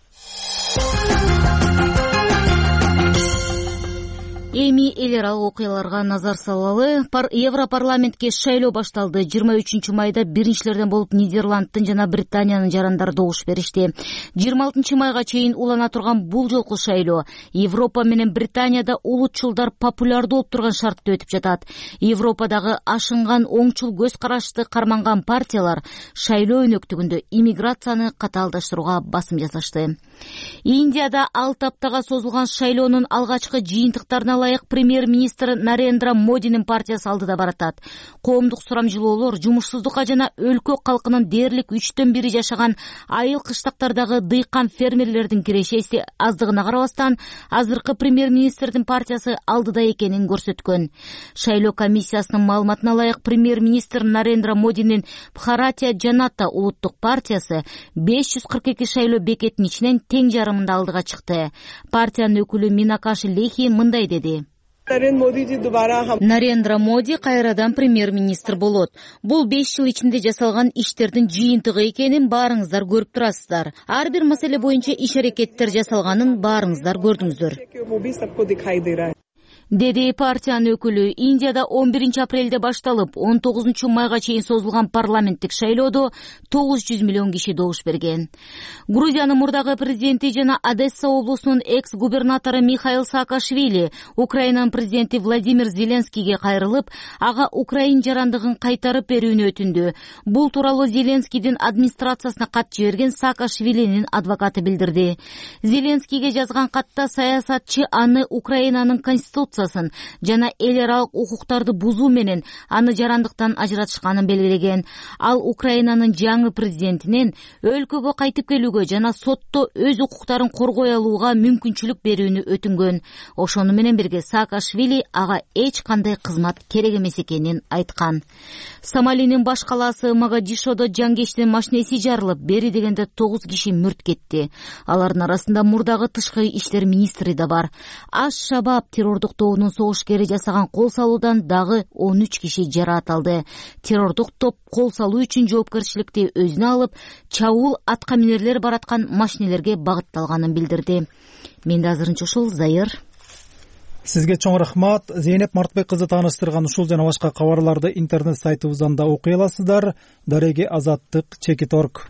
Эми эл аралык окуяларга назар салалы. Европарламентке шайлоо башталды. жыйырма үчүнчү майда биринчилерден болуп Нидерландтын жана Британиянын жарандары добуш беришти. жыйырма алтынчы майга чейин улана турган бул жолку шайлоо Европа менен Британияда улутчулдар популярдуу болуп турган шартта өтүп жатат. Европадагы ашынган оңчул көз карашты карманган партиялар шайлоо өнөктүгүндө иммиграцияны катаалдаштырууга басым жасашты. Индияда алты аптага созулган шайлоонун алгачкы жыйынтыктарына ылайык премьер-министр Нарендра Модинин партиясы алдыда баратат. Коомдук сурамжылоолор жумушсуздукка жана өлкө калкынын дээрлик үчтөн бири жашаган айыл кыштактардагы дыйкан фермерлердин кирешеси аздыгына карабастан, азыркы премьер-министрдин партиясы алдыда экенин көрсөткөн. Шайлоо комиссиясынын маалыматына ылайык, премьер-министр Нарендра Модинин Бхаратия Жаната улуттук партиясы беш жүз кырк эки шайлоо бекетинин ичинен тең жарымында алдыга чыкты. Партиянын өкүлү Минакаш Лехи мындай деди: Нарендра Моди кайрадан премьер-министр болот. Бул беш жыл ичинде жасалган иштердин жыйынтыгы экенин баарыңыздар көрүп турасыздар. Ар бир маселе боюнча иш-аракеттер жасалганын баарыңыздар көрдүңүздөр, деди партиянын өкүлү. Индияда он биринчи апрелде башталып, он тогузунчу майга чейин созулган парламенттик шайлоодо тогуз жүз миллион киши добуш берген. Грузиянын мурдагы президенти жана Одесса облусунун экс-губернатору Михаил Саакашвили Украинанын президенти Владимир Зеленскийге кайрылып, ага Украин жарандыгын кайтарып берүүнү өтүндү. Бул тууралуу Зеленскийдин администрациясына кат жиберген Саакашвилинин адвокаты билдирди. Зеленскийге жазган катта саясатчы аны Украинанын конституциясын жана эл аралык укуктарды бузуу менен аны жарандыктан ажыратышканын белгилеген. Ал Украинанын жаңы президентинен өлкөгө кайтып келүүгө жана сотто өз укуктарын коргой алууга мүмкүнчүлүк берүүнү өтүнгөн. Ошону менен бирге Саакашвили ага эч кандай кызмат керек эмес экенин айткан. Сомалинин баш калаасы Могадишодо жангечтин машинеси жарылып, бери дегенде тогуз киши мүрт кетти. Алардын арасында мурдагы тышкы иштер министри да бар. Аш-Шабаб террордук тобунун согушкери жасаган кол салуудан дагы он үч киши жараат алды. Террордук топ кол салуу үчүн жоопкерчиликти өзүнө алып, чабуул атка минерлер бараткан машинелерге багытталганын билдирди. Менде азырынча ушул. Зайыр. Сизге чоң рахмат. Зейнеп Мартбек кызы тааныштырган ушул жана башка кабарларды интернет сайтыбыздан да окуй аласыздар. Дареги Азаттык чекит точка орг.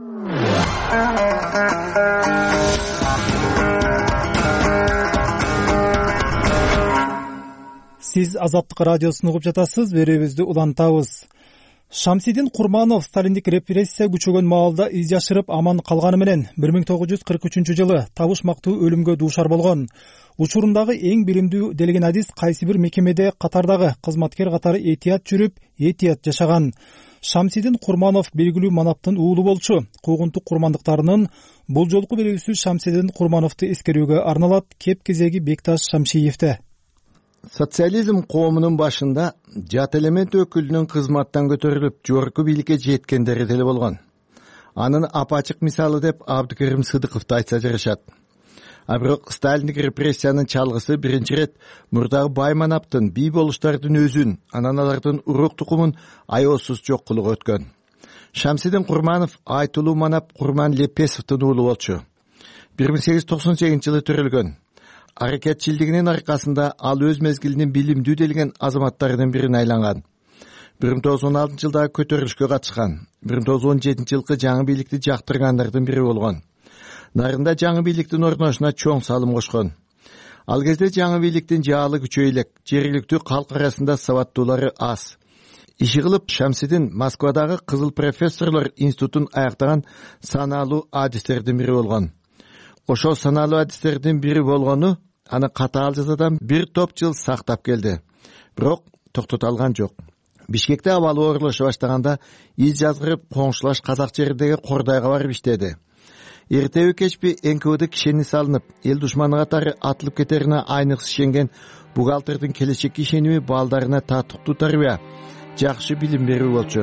Сиз Азаттык радиосун угуп жатасыз. Берүүбүздү улантабыз. Шамсидин Курманов сталиндик репрессия күчөгөн маалда из жашырып аман калганы менен бир миң тогуз жүз кырк үчүнчү жылы табышмактуу өлүмгө дуушар болгон. Учурундагы эң билимдүү делеген адис кайсы бир мекемеде катардагы кызматкер катары этият жүрүп, этият жашаган. Шамсидин Курманов белгилүү манаптын уулу болчу. Куугунтук курмандыктарынын бул жолку берүүсү Шамсидин Курмановду эскерүүгө арналат. Кеп кезеги Бекташ Шамшиевде. Социализм коомунун башында жат элемент өкүлүнүн кызматтан көтөрүлүп, жогорку бийликке жеткендери деле болгон. Анын апачык мисалы деп Абдыкерим Сыдыковду айтса жарашат. А бирок сталиндик репрессиянын чалгысы биринчи ирет мурдагы бай манаптын, бий болуштардын өзүн, анан алардын урук тукумун аеосуз жок кылууга өткөн. Шамсидин Курманов Айтулуу Манап Курман-Лепесовдун уулу болчу. бир миң сегиз жүз токсон сегизинчи жылы төрөлгөн. Аракетчилдигинин аркасында ал өз мезгилинин билимдүү делген азаматтарынын бирине айланган. бир миң тогуз жүз он алтынчы жылдагы көтөрүлүшкө катышкан. бир миң тогуз жүз он жетинчи жылкы жаңы бийликти жактыргандардын бири болгон. Нарында жаңы бийликтин орношуна чоң салым кошкон. Ал кезде жаңы бийликтин жаалы күчөй элек, жергиликтүү калк арасында сабаттуулары аз. Иши кылып Шамсидин Москвадагы Кызыл профессорлор институтун аяктаган санаалуу адистердин бири болгон. Ошол санаалуу адистердин бири болгону аны катаал жазадан бир топ жыл сактап келди. Бирок токтото алган жок. Бишкекте абалы оорлоша баштаганда из жазгырып коңшулаш казак жериндеги Кордайга барып иштеди. Эртеби кечпи эн ка вэ кишени салынып, эл душманы катары атылып кетерине айныксы ишенген бухгалтердин келечекке ишеними балдарына татыктуу тарбия, жакшы билим берүү болчу.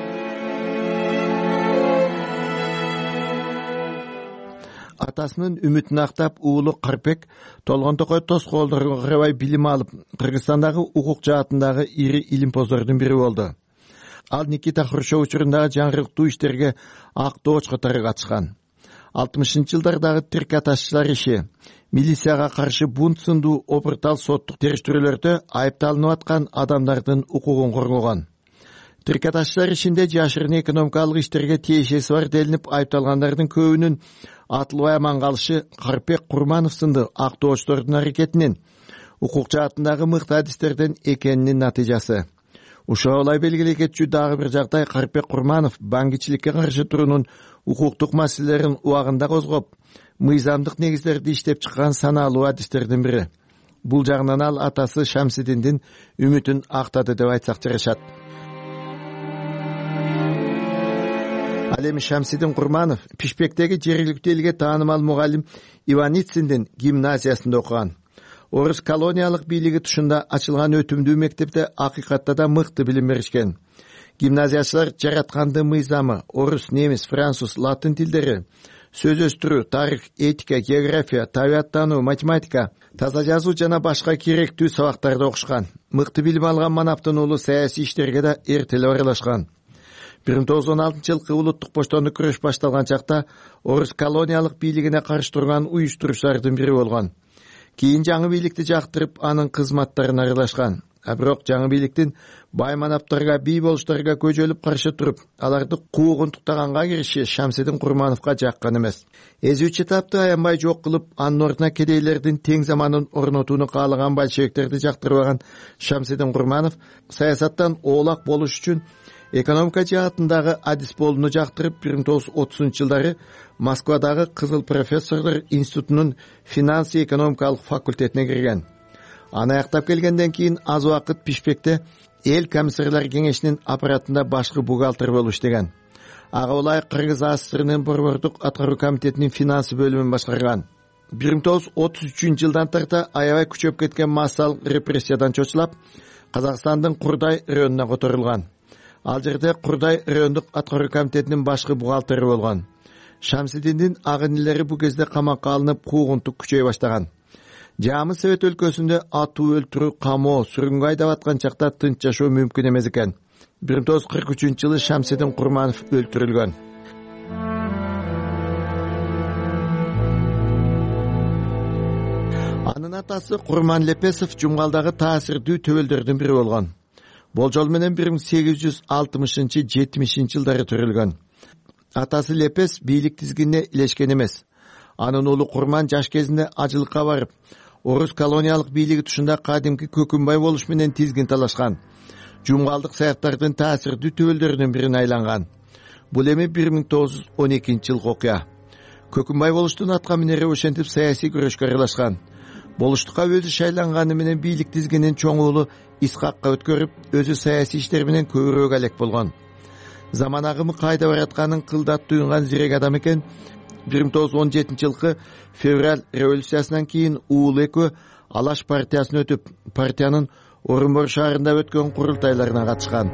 Атасынын үмүтүн актап уулу Карпек Толгон Токой тоскоолдорго карабай билим алып, Кыргызстандагы укук жаатындагы ири илимпоздордун бири болду. Ал Никита Хрущев учурундагы жаңырыктуу иштерге ак дооч катары катышкан. алтымышынчы жылдардагы тиркаташчылар иши, милицияга каршы бунт сындуу опуртал соттук териштирүүлөрдө айыпталынып аткан адамдардын укугун коргогон. Тиркаташчылар ишинде жашырын экономикалык иштерге тиешеси бар делинип айыпталгандардын көбүнүн атылбай аман калышы Карпек Курманов сынды ак доочтордун аракетинин укук жаатындагы мыкты адистерден экенинин натыйжасы. Ушулай белгилей кетчү дагы бир жагдай Карпек Курманов баңгичиликке каршы туруунун укуктук маселелерин убагында козгоп, мыйзамдык негиздерди иштеп чыккан санаалуу адистердин бири. Бул жагынан ал атасы Шамсидиндин үмүтүн актады деп айтсак жарашат. Ал эми Шамсидин Курманов Пишпектеги жергиликтүү элге таанымал мугалим Иванициндин гимназиясында окуган. Орус колониялык бийлиги тушунда ачылган өтүмдүү мектепте акыйкатта да мыкты билим беришкен. Гимназиячылар жаратканды мыйзамы, орус, немис, француз, латын тилдери, сөз өстүрүү, тарых, этика, география, табияттануу, математика, таза жазуу жана башка керектүү сабактарды окушкан. Мыкты билим алган Манаптын уулу саясий иштерге да эртелеп аралашкан. бир миң тогуз жүз он алтынчы жылкы улуттук боштондук күрөш башталган чакта орус колониялык бийлигине каршы турган уюштуруучулардын бири болгон. Кийин жаңы бийликти жактырып, анын кызматтарына аралашкан. А бирок жаңы бийликтин бай манаптарга, бий болуштарга көжөлүп каршы туруп, аларды куугунтуктаганга кириши Шамсидин Курмановго жаккан эмес. Эзүүчү тапты аянбай жок кылып, анын ордуна кедейлердин тең заманын орнотууну каалаган большевиктерди жактырбаган Шамсидин Курманов саясаттан оолак болуш үчүн экономика жаатындагы адис болууну жактырып, бир миң тогуз жүз отузунчу жылдары Москвадагы Кызыл профессорлор институтунун финансы экономикалык факультетине кирген. Аны аяктап келгенден кийин аз убакыт Пишпекте эл комиссарлар кеңешинин аппаратында башкы бухгалтер болуп иштеген. Ага улай Кыргыз АССРынын борбордук аткаруу комитетинин финансы бөлүмүн башкарган. бир миң тогуз жүз отуз үчүнчү жылдан тарта аябай күчөп кеткен массалык репрессиядан чочулап, Казакстандын Курдай районуна которулган. Ал жерде Курдай райондук аткаруу комитетинин башкы бухгалтери болгон. Шамсидиндин агынилери бу кезде камакка алынып, куугунтук күчөй баштаган. Жамы Совет өлкөсүндө атуу, өлтүрүү, камоо, сүрүнгө айдап аткан чакта тынч жашоо мүмкүн эмес экен. бир миң тогуз жүз кырк үчүнчү жылы Шамсидин Курманов өлтүрүлгөн. Анын атасы Курман-Лепесов жумгалдагы таасирдүү төбөлдөрдүн бири болгон. Болжол менен бир миң сегиз жүз алтымышынчы жетимишинчи жылдары төрөлгөн. Атасы Лепес бийлик тизгинине илешкен эмес. Анын уулу Курман жаш кезинде ажылыкка барып, орус колониялык бийлиги тушунда кадимки Көкүмбай болуш менен тизгин талашкан. Жумгалдык саяктардын таасирдүү төбөлдөрүнүн бирине айланган. Бул эми бир миң тогуз жүз он экинчи жылкы окуя. Көкүмбай болуштун атка минери ошентип саясий күрөшкө аралашкан. Болуштукка өзү шайланганы менен бийлик тизгинин чоң уулу Исхакка өткөрүп, өзү саясий иштер менен көбүрөөк алек болгон. Заман агымы кайда баратканын кылдат туюнган зирек адам экен. бир миң тогуз жүз он жетинчи жылкы февраль революциясынан кийин уулу экөө Алаш партиясына өтүп, партиянын Орунбор шаарында өткөн курултайларына катышкан.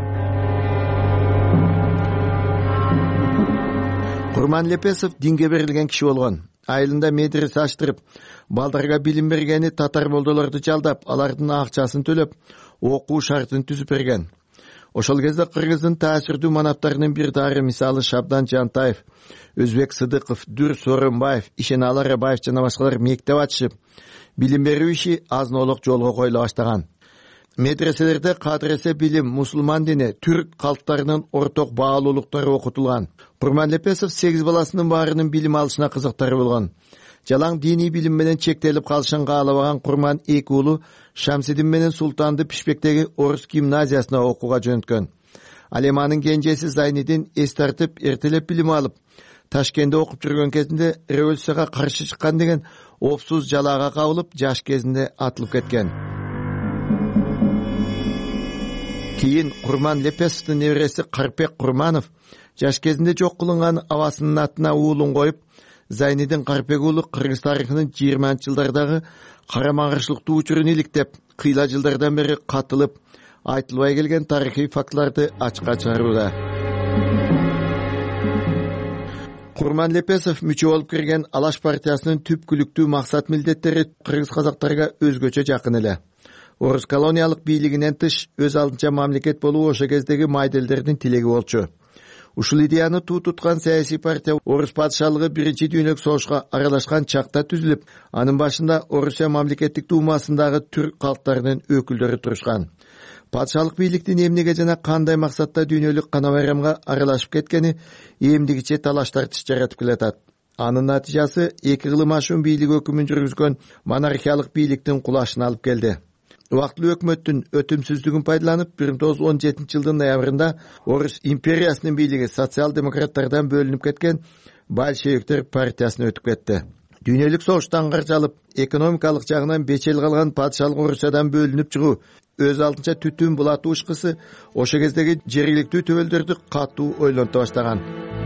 Курман-Лепесов динге берилген киши болгон. Айылында медресе аштырып, балдарга билим бергени татар молдолорду жалдап, алардын акчасын төлөп, окуу шартын түзүп берген. Ошол кезде Кыргыздын таасирдүү манаптарынын бир дары мисалы Шабдан Жантаев, Өзбек Сыдыков, Дүр Сооронбаев, Ишеналы Арабаев жана башкалар мектеп ачышып, билим берүү иши азнолук жолго коюла баштаган. Медреселерде кадыресе билим, мусулман дини, түрк калктарынын орток баалуулуктары окутулган. Курман Лепесов сегиз баласынын баарынын билим алышына кызыктары болгон. Жалаң диний билим менен чектелип калышын каалабаган Курман эки уулу Шамсидин менен Султанды Пишпектеги орус гимназиясына окууга жөнөткөн. Ал эми анын кенжеси Зайнидин эс тартып, эртелеп билим алып, Ташкентте окуп жүргөн кезинде революцияга каршы чыккан деген опсуз жалаага кабылып, жаш кезинде атылып кеткен. Кийин Курман Лепесовдун небереси Карпек Курманов жаш кезинде жок кылынган абасынын атына уулун коюп, Зайнидин Карпек уулу Кыргыз тарыхынын жыйырманчы жылдардагы карама-каршылыктуу учурун иликтеп, кыйла жылдардан бери катылып, айтылбай келген тарыхый фактларды ачка чыгарууда. Курман Лепесов мүчө болуп кирген Алаш партиясынын түпкүлүктүү максат милдеттери кыргыз казактарга өзгөчө жакын эле. Орус колониялык бийлигинен тыш өз алдынча мамлекет болуу ошо кездеги майделдердин тилеги болчу. Ушул идеяны туу туткан саясий партия Орус падышалыгы биринчи дүйнөлүк согушка аралашкан чакта түзүлүп, анын башында Орусия мамлекеттик думасындагы түрк калктарынын өкүлдөрү турушкан. Падышалык бийликтин эмнеге жана кандай максатта дүйнөлүк кана байрамга аралашып кеткени эмдигиче талаш тартыш жаратып келатат. Анын натыйжасы эки кылым ашуун бийлик өкүмүн жүргүзгөн монархиялык бийликтин кулашына алып келди. Убактылуу өкмөттүн өтүмсүздүгүн пайдаланып, бир миң тогуз жүз он жетинчи жылдын ноябрында Орус империясынын бийлиги социал-демократтардан бөлүнүп кеткен большевиктер партиясына өтүп кетти. Дүйнөлүк согуштан каржалып, экономикалык жагынан бечел калган падышалык Орусиядан бөлүнүп чыгуу өз алдынча түтүн булатуу ышкысы ошо кездеги жергиликтүү төбөлдөрдү катуу ойлонто баштаган.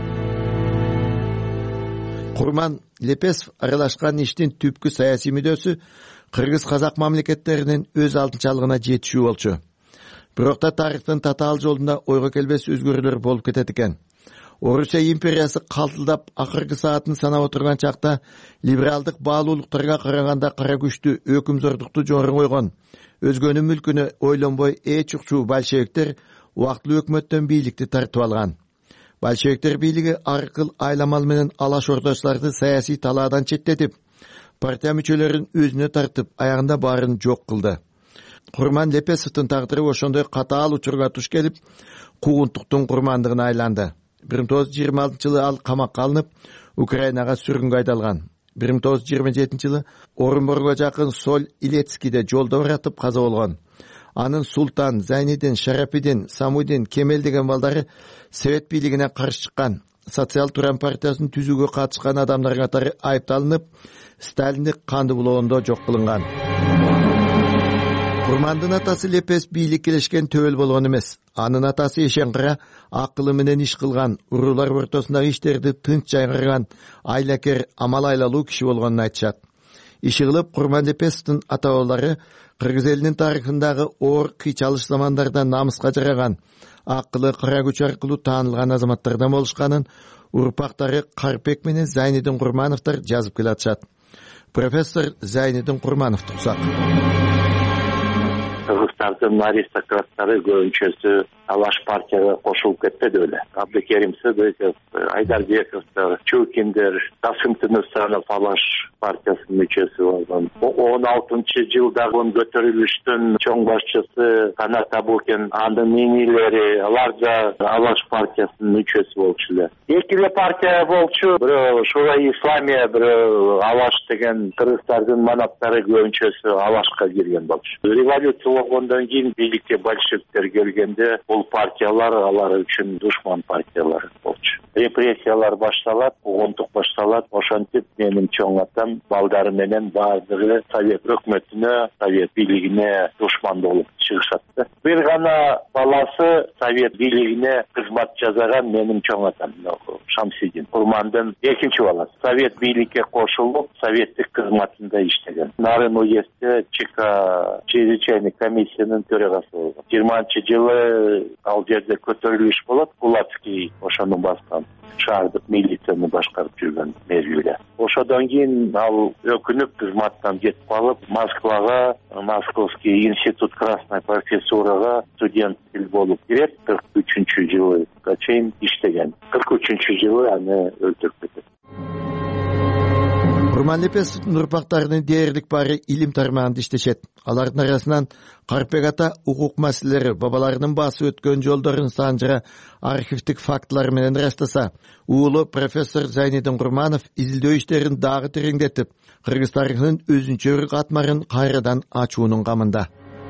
Курман Лепесов аралашкан иштин түпкү саясий мүддөсү кыргыз казак мамлекеттеринин өз алдынчалыгына жетишүү болчу. Бирок да тарыхтын татаал жолунда ойго келбес өзгөрүүлөр болуп кетет экен. Орусия империясы калтылдап акыркы саатын санап отурган чакта либералдык баалуулуктарга караганда кара күчтүү өкүмзордукту жогору койгон, өзгөнүн мүлкүнө ойлонбой эч укчуу большевиктер убактылуу өкмөттөн бийликти тартып алган. Большевиктер бийлиги ар кыл айламал менен алаш ордочуларды саясий талаадан четтетип, партия мүчөлөрүн өзүнө тартып, аягында баарын жок кылды. Курман Лепесовдун тагдыры ошондой катаал учурга туш келип, куугунтуктун курмандыгына айланды. бир миң тогуз жүз жыйырма алтынчы жылы ал камакка алынып, Украинага сүргүнгө айдалган. бир миң тогуз жүз жыйырма жетинчи жылы Орунборго жакын Соль Илецкийде жолдо ыратып каза болгон. Анын Султан, Зайнидин, Шарапидин, Самудин, Кемел деген балдары Совет бийлигине каршы чыккан, социал туран партиясын түзүүгө катышкан адамдар катары айыпталынып, Сталиндик канды булоондо жок кылынган. Курмандын атасы Лепес бийлик келешкен төбөл болгон эмес. Анын атасы Эшенкара акылы менен иш кылган, уруулар ортосундагы иштерди тынч жайгарган, айлакер, амал айлалуу киши болгонун айтышат. Иши кылып Курман Лепесовдун ата-бабалары кыргыз элинин тарыхындагы оор кыйчалыш замандарда намыска жараган, акылы, кара күч аркылуу таанылган азаматтардан болушканын урпактары Карпек менен Зайнидин Курмановдор жазып келатышат. Профессор Зайнидин Курманов туксак. Кыргыздардын аристократтары көбүнчөсү Алаш партияга кошулуп кетпеди беле. Абдыкерим Сыдыков, Айдарбековдор, Чукиндер, Касым Тынысанов Алаш партиясынын мүчөсү болгон. он алтынчы жылдагы көтөрүлүштүн чоң башчысы Канат Абукен, анын инилери, алар да Алаш партиясынын мүчөсү болчу эле. Эки эле партия болчу, бирөө Шура Исламия, бирөө Алаш деген кыргыздардын манаптары көбүнчөсү Алашка кирген болчу. Революция болгондон кийин бийликке большевиктер келгенде бул партиялар алар үчүн душман партиялар болчу. Репрессиялар башталат, куугунтук башталат. Ошентип менин чоң атам балдары менен баардыгы Совет өкмөтүнө, Совет бийлигине душман болуп чыгышат. Бир гана баласы Совет бийлигине кызмат жасаган менин чоң атам Шамсидин. Курмандын экинчи баласы. Совет бийликке кошулуп, советтик кызматында иштеген. Нарын уездде ЧК чрезвычайный комиссиянын төрагасы болгон. жыйырманчы жылы ал жерде көтөрүлүш болот. Кулацкий ошону баскан. Шаардык милицияны башкарып жүргөн мезгилде. Ошодон кийин ал өкүнүп кызматтан кетип калып, Москвага, Московский институт Красного профессурага студент болуп кирет. кырк үчүнчү жылга чейин иштеген. кырк үчүнчү жылы аны өлтүрүп кетет. Урманлепесовдун урпактарынын дээрлик баары илим тармагында иштешет. Алардын арасынан Карпек ата укук маселелери, бабаларынын басып өткөн жолдорун санжыра архивдик фактылар менен ырастаса, уулу профессор Зайнидин Курманов изилдөө иштерин дагы тереңдетип, кыргыз тарыхынын өзүнчө бир катмарын кайрадан ачуунун камында.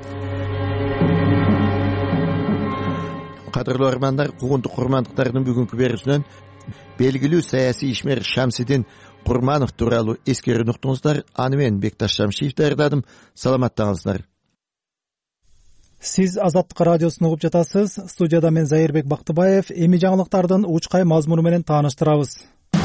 Кадырлуу армандар, куугунтук курмандыктардын бүгүнкү берүүсүнөн белгилүү саясий ишмер Шамсидин Курманов тууралуу эскерүүнү уктуңуздар. Аны мен Бекташ Шамшиев даярдадым. Саламаттаңыздар. Сиз Азаттык радиосун угуп жатасыз. Студияда мен Зайырбек Бактыбаев. Эми жаңылыктардын учкай мазмуну менен тааныштырабыз.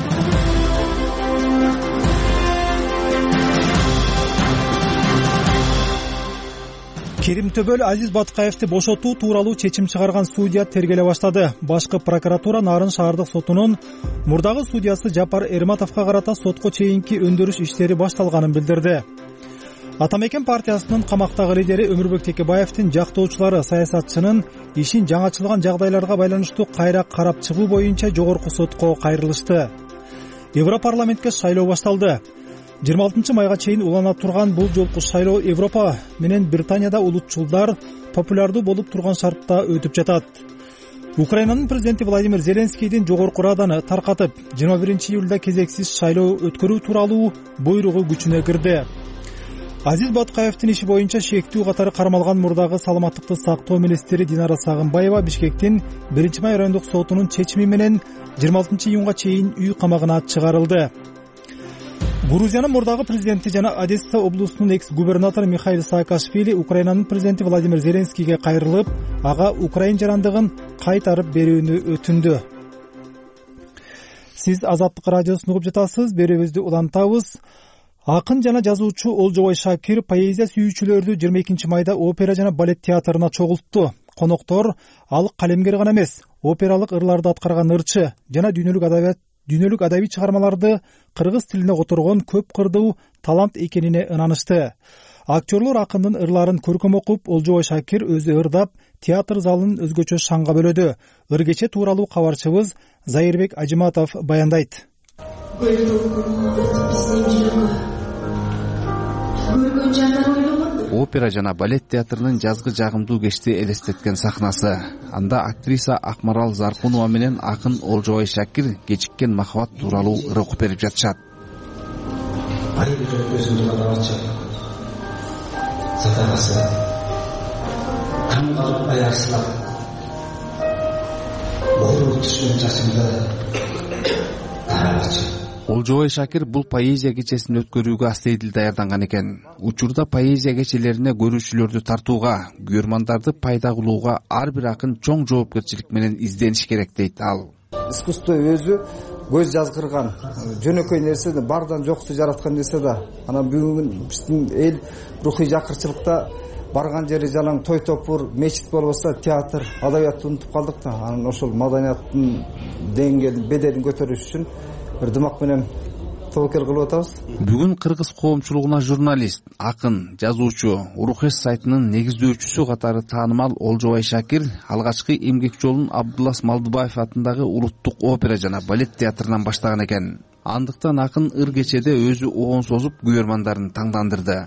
Керимтөбөл Азиз Батукаевди бошотуу тууралуу чечим чыгарган судья тергеле баштады. Башкы прокуратура Нарын шаардык сотунун мурдагы судьясы Жапар Эрматовго карата сотко чейинки өндүрүш иштери башталганын билдирди. Атамекен партиясынын камактагы лидери Өмүрбек Текебаевдин жактоочулары саясатчынын ишин жаңачылган жагдайларга байланыштуу кайра карап чыгуу боюнча жогорку сотко кайрылышты. Европарламентке шайлоо башталды. жыйырма алтынчы майга чейин улана турган бул жолку шайлоо Европа менен Британияда улутчулдар популярдуу болуп турган шартта өтүп жатат. Украинанын президенти Владимир Зеленскийдин жогорку раданы таркатып, жыйырма биринчи июлда кезексиз шайлоо өткөрүү тууралуу буйругу күчүнө кирди. Азиз Батукаевдин иши боюнча шектүү катары кармалган мурдагы саламаттыкты сактоо министри Динара Сагынбаева Бишкектин биринчи май райондук сотунун чечими менен жыйырма алтынчы июнга чейин үй камагына чыгарылды. Грузиянын мурдагы президенти жана Одесса облусунун экс-губернатору Михаил Саакашвили Украинанын президенти Владимир Зеленскийге кайрылып, ага Украин жарандыгын кайтарып берүүнү өтүндү. Сиз Азаттык радиосун угуп жатасыз. Берүүбүздү улантабыз. Акын жана жазуучу Олжобой Шакир поэзия сүйүүчүлөрдү жыйырма экинчи майда опера жана балет театрына чогултту. Коноктор ал калемгер гана эмес, опералык ырларды аткарган ырчы жана дүйнөлүк адабият дүйнөлүк адабий чыгармаларды кыргыз тилине которгон көп кырдуу талант экенине ынанышты. Актерлор акындын ырларын көркөм окуп, Олжобой Шакир өзү ырдап, театр залын өзгөчө шаңга бөлөдү. Ыр кече тууралуу кабарчыбыз Зайырбек Ажиматов баяндайт. Опера жана балет театрынын жазгы жагымдуу кечти элестеткен сахнасы. Анда актриса Акмарал Заркунова менен акын Олжобой Шакир кечиккен махабат тууралуу ыр окуп берип жатышат. Олжобой Шакир бул поэзия кечесин өткөрүүгө астейдил даярданган экен. Учурда поэзия кечелерине көрүүчүлөрдү тартууга, көрмандарды пайда кылууга ар бир акын чоң жоопкерчилик менен издениш керек дейт ал. Искусство өзү көз жазгырган, жөнөкөй нерсени бардан жоксу жараткан нерсе да. Анан бүгүн биздин эл рухий жакырчылыкта барган жери жалаң той топур, мечит болбосо театр, адабиятты унутуп калдык да. Анан ошол маданияттын деңгээлин, беделин көтөрүш үчүн бир дымак менен тобокел кылып атабыз. Бүгүн кыргыз коомчулугуна журналист, акын, жазуучу, Урухес сайтынын негиздөөчүсү катары таанымал Олжобой Шакир алгачкы эмгек жолун Абдуллас Малдыбаев атындагы улуттук опера жана балет театрынан баштаган экен. Андыктан акын ыр кечеде өзү оон созуп көрөрмандарын таңдандырды.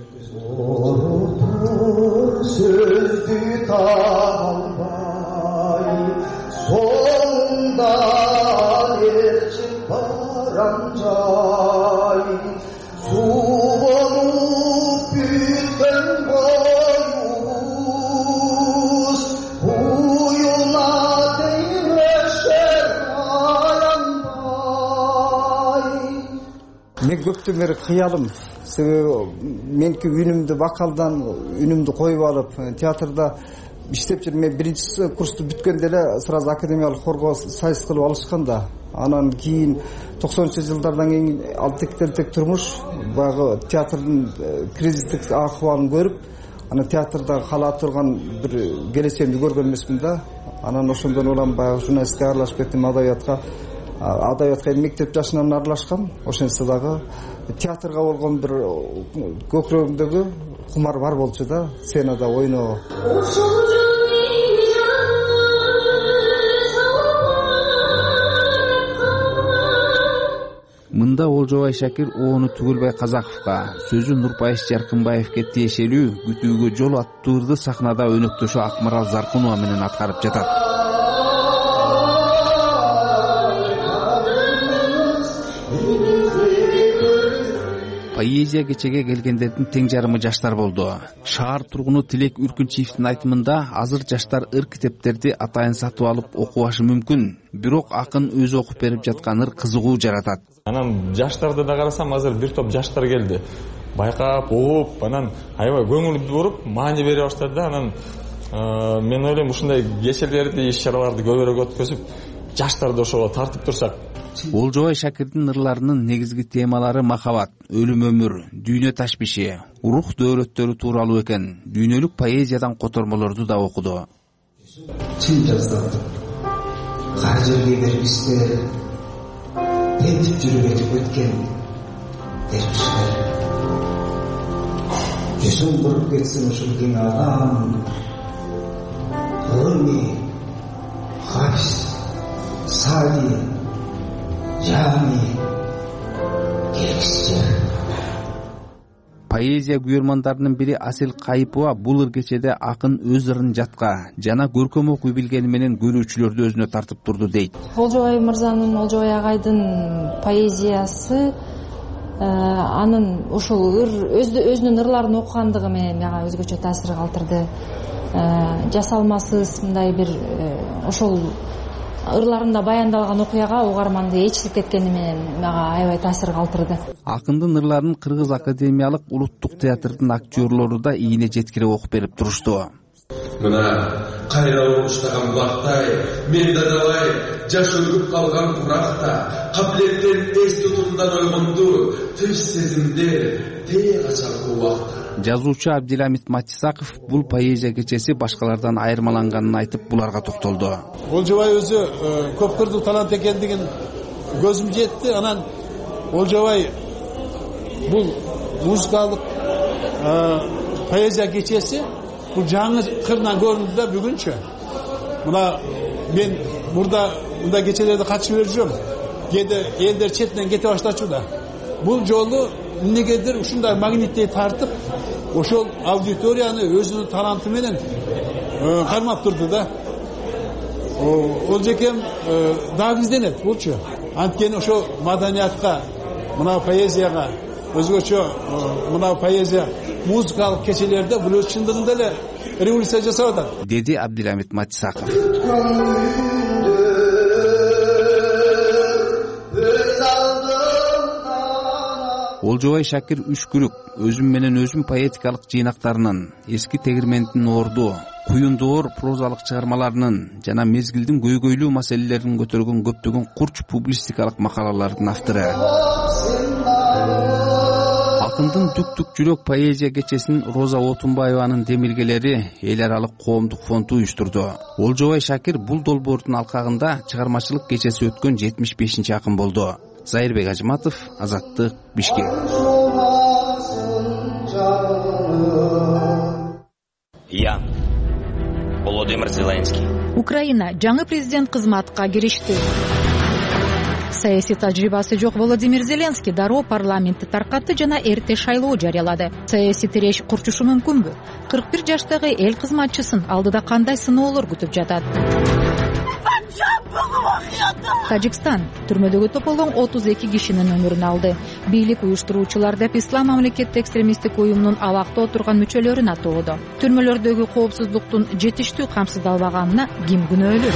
Мен көптөн бери кыялым, себеби менки үнүмдү вокалдан үнүмдү коюп алып, театрда иштеп жүрүп, мен биринчи курсту бүткөндө эле сразу академиялык хорго сайыс кылып алышкан да. Анан кийин токсонунчу жылдардан кийин ал тектен-тек турмуш, баягы театрдын кризистик акыбалын көрүп, анан театрда кала турган бир келечегимди көргөн эмесмин да. Анан ошондон улам баягы журналистикага аралашып кеттим, адабиятка. адабиятка мектеп жашынан аралашкан. Ошентсе дагы театрга болгон бир көкүрөгүндөгү кумар бар болчу да, сценада ойноо. Мында Олжобай Шакир оону Түгөлбай Казаковго, сөзү Нурпайыш Жаркынбаевке тиешелүү күтүүгө жол аттырды сахнада өнөктөшү Акмарал Заркунова менен аткарып жатат. Поэзия кечеге келгендердин тең жарымы жаштар болду. Шаар тургуну Тилек Үркүнчиевдин айтымында азыр жаштар ыр китептерди атайын сатып алып окубашы мүмкүн, бирок акын өзү окуп берип жаткан ыр кызыгуу жаратат. Анан жаштарды да карасам, азыр бир топ жаштар келди. Байкап, угуп, анан аябай көңүл буруп, маани бере баштады да. Анан мен ойлойм, ушундай кечелерди, иш-чараларды көбүрөөк өткөзүп, жаштарды ошого тартып турсак. Олжобай Шакирдин ырларынын негизги темалары махабат, өлүм өмүр, дүйнө ташбиши, рух дөөрөттөрү тууралуу экен. Дүйнөлүк поэзиядан котормолорду да окуду. Чын жаздым. Кар жерге бергистер, бентип жүрүп өтүп өткен дервиштер. Жүзүң буруп кетсин ушул кең адам, Руми, Хафиз, Сади, Жами, Келиксчер. Поэзия күйөрмандарынын бири Асел Кайыпова бул ыр кечеде акын өз ырын жатка жана көркөм окуй билгени менен көрүүчүлөрдү өзүнө тартып турду дейт. Олжобай мырзанын, Олжобай агайдын поэзиясы анын ошол ыр өзүнүн ырларын окугандыгы менен мага өзгөчө таасир калтырды. Жасалмасыз мындай бир ошол ырларында баяндалган окуяга угарманды эчилип кеткени менен мага аябай таасир калтырды. Акындын ырларын Кыргыз академиялык улуттук театрдын актерлору да ийине жеткире окуп берип турушту. Мына кайра уруштаган булактай, мен дадалай жаш өлүп калган куракта, кабилеттен эс тутумдан ойгонду, тынч сезимдер тээ качалгы убакта. Жазуучу Абдиламит Матисаков бул поэзия кечеси башкалардан айырмаланганын айтып буларга токтолду. Олжобай өзү көп кырдуу талант экендигин көзүм жетти. Анан Олжобай бул музыкалык поэзия кечеси бул жаңы кырынан көрүндү да бүгүнчө. Мына мен мурда мындай кечелерди катышып берип жүрөм. Кээде элдер четинен кете баштачу да. Бул жолу эмнегедир ушундай магниттей тартып, ошол аудиторияны өзүнүн таланты менен кармап турду да. Ол жекем дагы изденет болчу. Анткени ошо маданиятка, мына поэзияга, өзгөчө мына поэзия музыкалык кечелерде бул өз чындыгында эле революция жасап атат, деди Абдиламит Матисаков. Олжобай Шакир Үшкүрүк өзүм менен өзүм поэтикалык жыйнактарынын, эски тегирмендин орду, куюндоор прозалык чыгармаларынын жана мезгилдин көйгөйлүү маселелерин көтөргөн көптөгөн курч публистикалык макалалардын автору. Акындын Түк-түк жүрөк поэзия кечесин Роза Отунбаеванын демилгелери эл аралык коомдук фонду уюштурду. Олжобай Шакир бул долбоордун алкагында чыгармачылык кечеси өткөн жетимиш бешинчи акын болду. Зайырбек Ажматов, Азаттык, Бишкек. Я, Володимир Зеленский. Украина жаңы президент кызматка киришти. Саясий тажрыйбасы жок Володимир Зеленский дароо парламентти таркатты жана эрте шайлоо жарыялады. Саясий тиреш курчушу мүмкүнбү? кырк бир жаштагы эл кызматчысын алдыда кандай сыноолор күтүп жатат? Тажикстан түрмөдөгө тополгон отуз эки кишинин өмүрүн алды. Бийлик уюштуруучулар деп Ислам мамлекеттик экстремисттик уюмунун абакта отурган мүчөлөрүн атоодо. Түрмөлөрдөгү коопсуздуктун жетиштүү камсыздалбаганына ким күнөөлүү?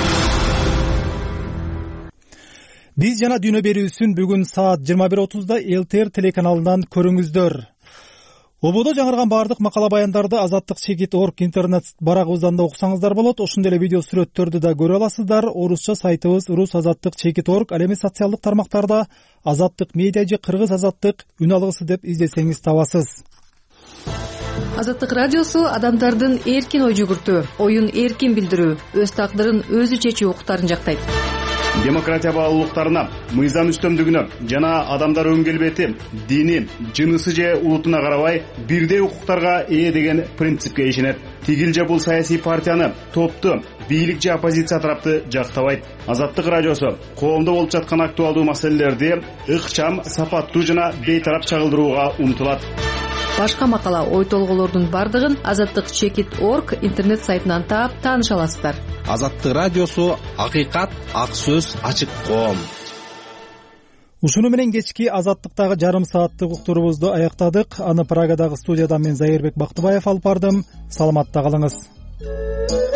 Биз жана дүйнө берүүсүн бүгүн саат жыйырма бир отузда эл тэ эр телеканалынан көрүңүздөр. Ободо жаңырган баардык макала баяндарды Азаттык чекит орг интернет барагыбыздан да окусаңыздар болот. Ошондой эле видео сүрөттөрдү да көрө аласыздар. Орусча сайтыбыз рус азаттык чекит орг, ал эми социалдык тармактарда Азаттык медиа же Кыргыз азаттык үн алгысы деп издесеңиз табасыз. Азаттык радиосу адамдардын эркин ой жүгүртүү, оюн эркин билдирүү, өз тагдырын өзү чечүү укуктарын жактайт. демократия баалуулуктарына, мыйзам үстөмдүгүнө жана адамдар өң келбети, дини, жынысы же улутуна карабай бирдей укуктарга ээ деген принципке ишенет. Тигил же бул саясий партияны, топту, бийлик же оппозиция тарапты жактабайт. Азаттык радиосу коомдо болуп жаткан актуалдуу маселелерди ыкчам, сапаттуу жана бейтарап чагылдырууга умтулат. Башка макала, ой толголордун бардыгын азаттык чекит точка орг интернет сайтынан таап тааныша аласыздар. Азаттык радиосу акыйкат, ак сөз, ачык коом. Ушуну менен кечки азаттыктагы жарым сааттык уктурубузду аяктадык. Аны Прагадагы студиядан мен Зайырбек Бактыбаев алып бардым. Саламатта калыңыз.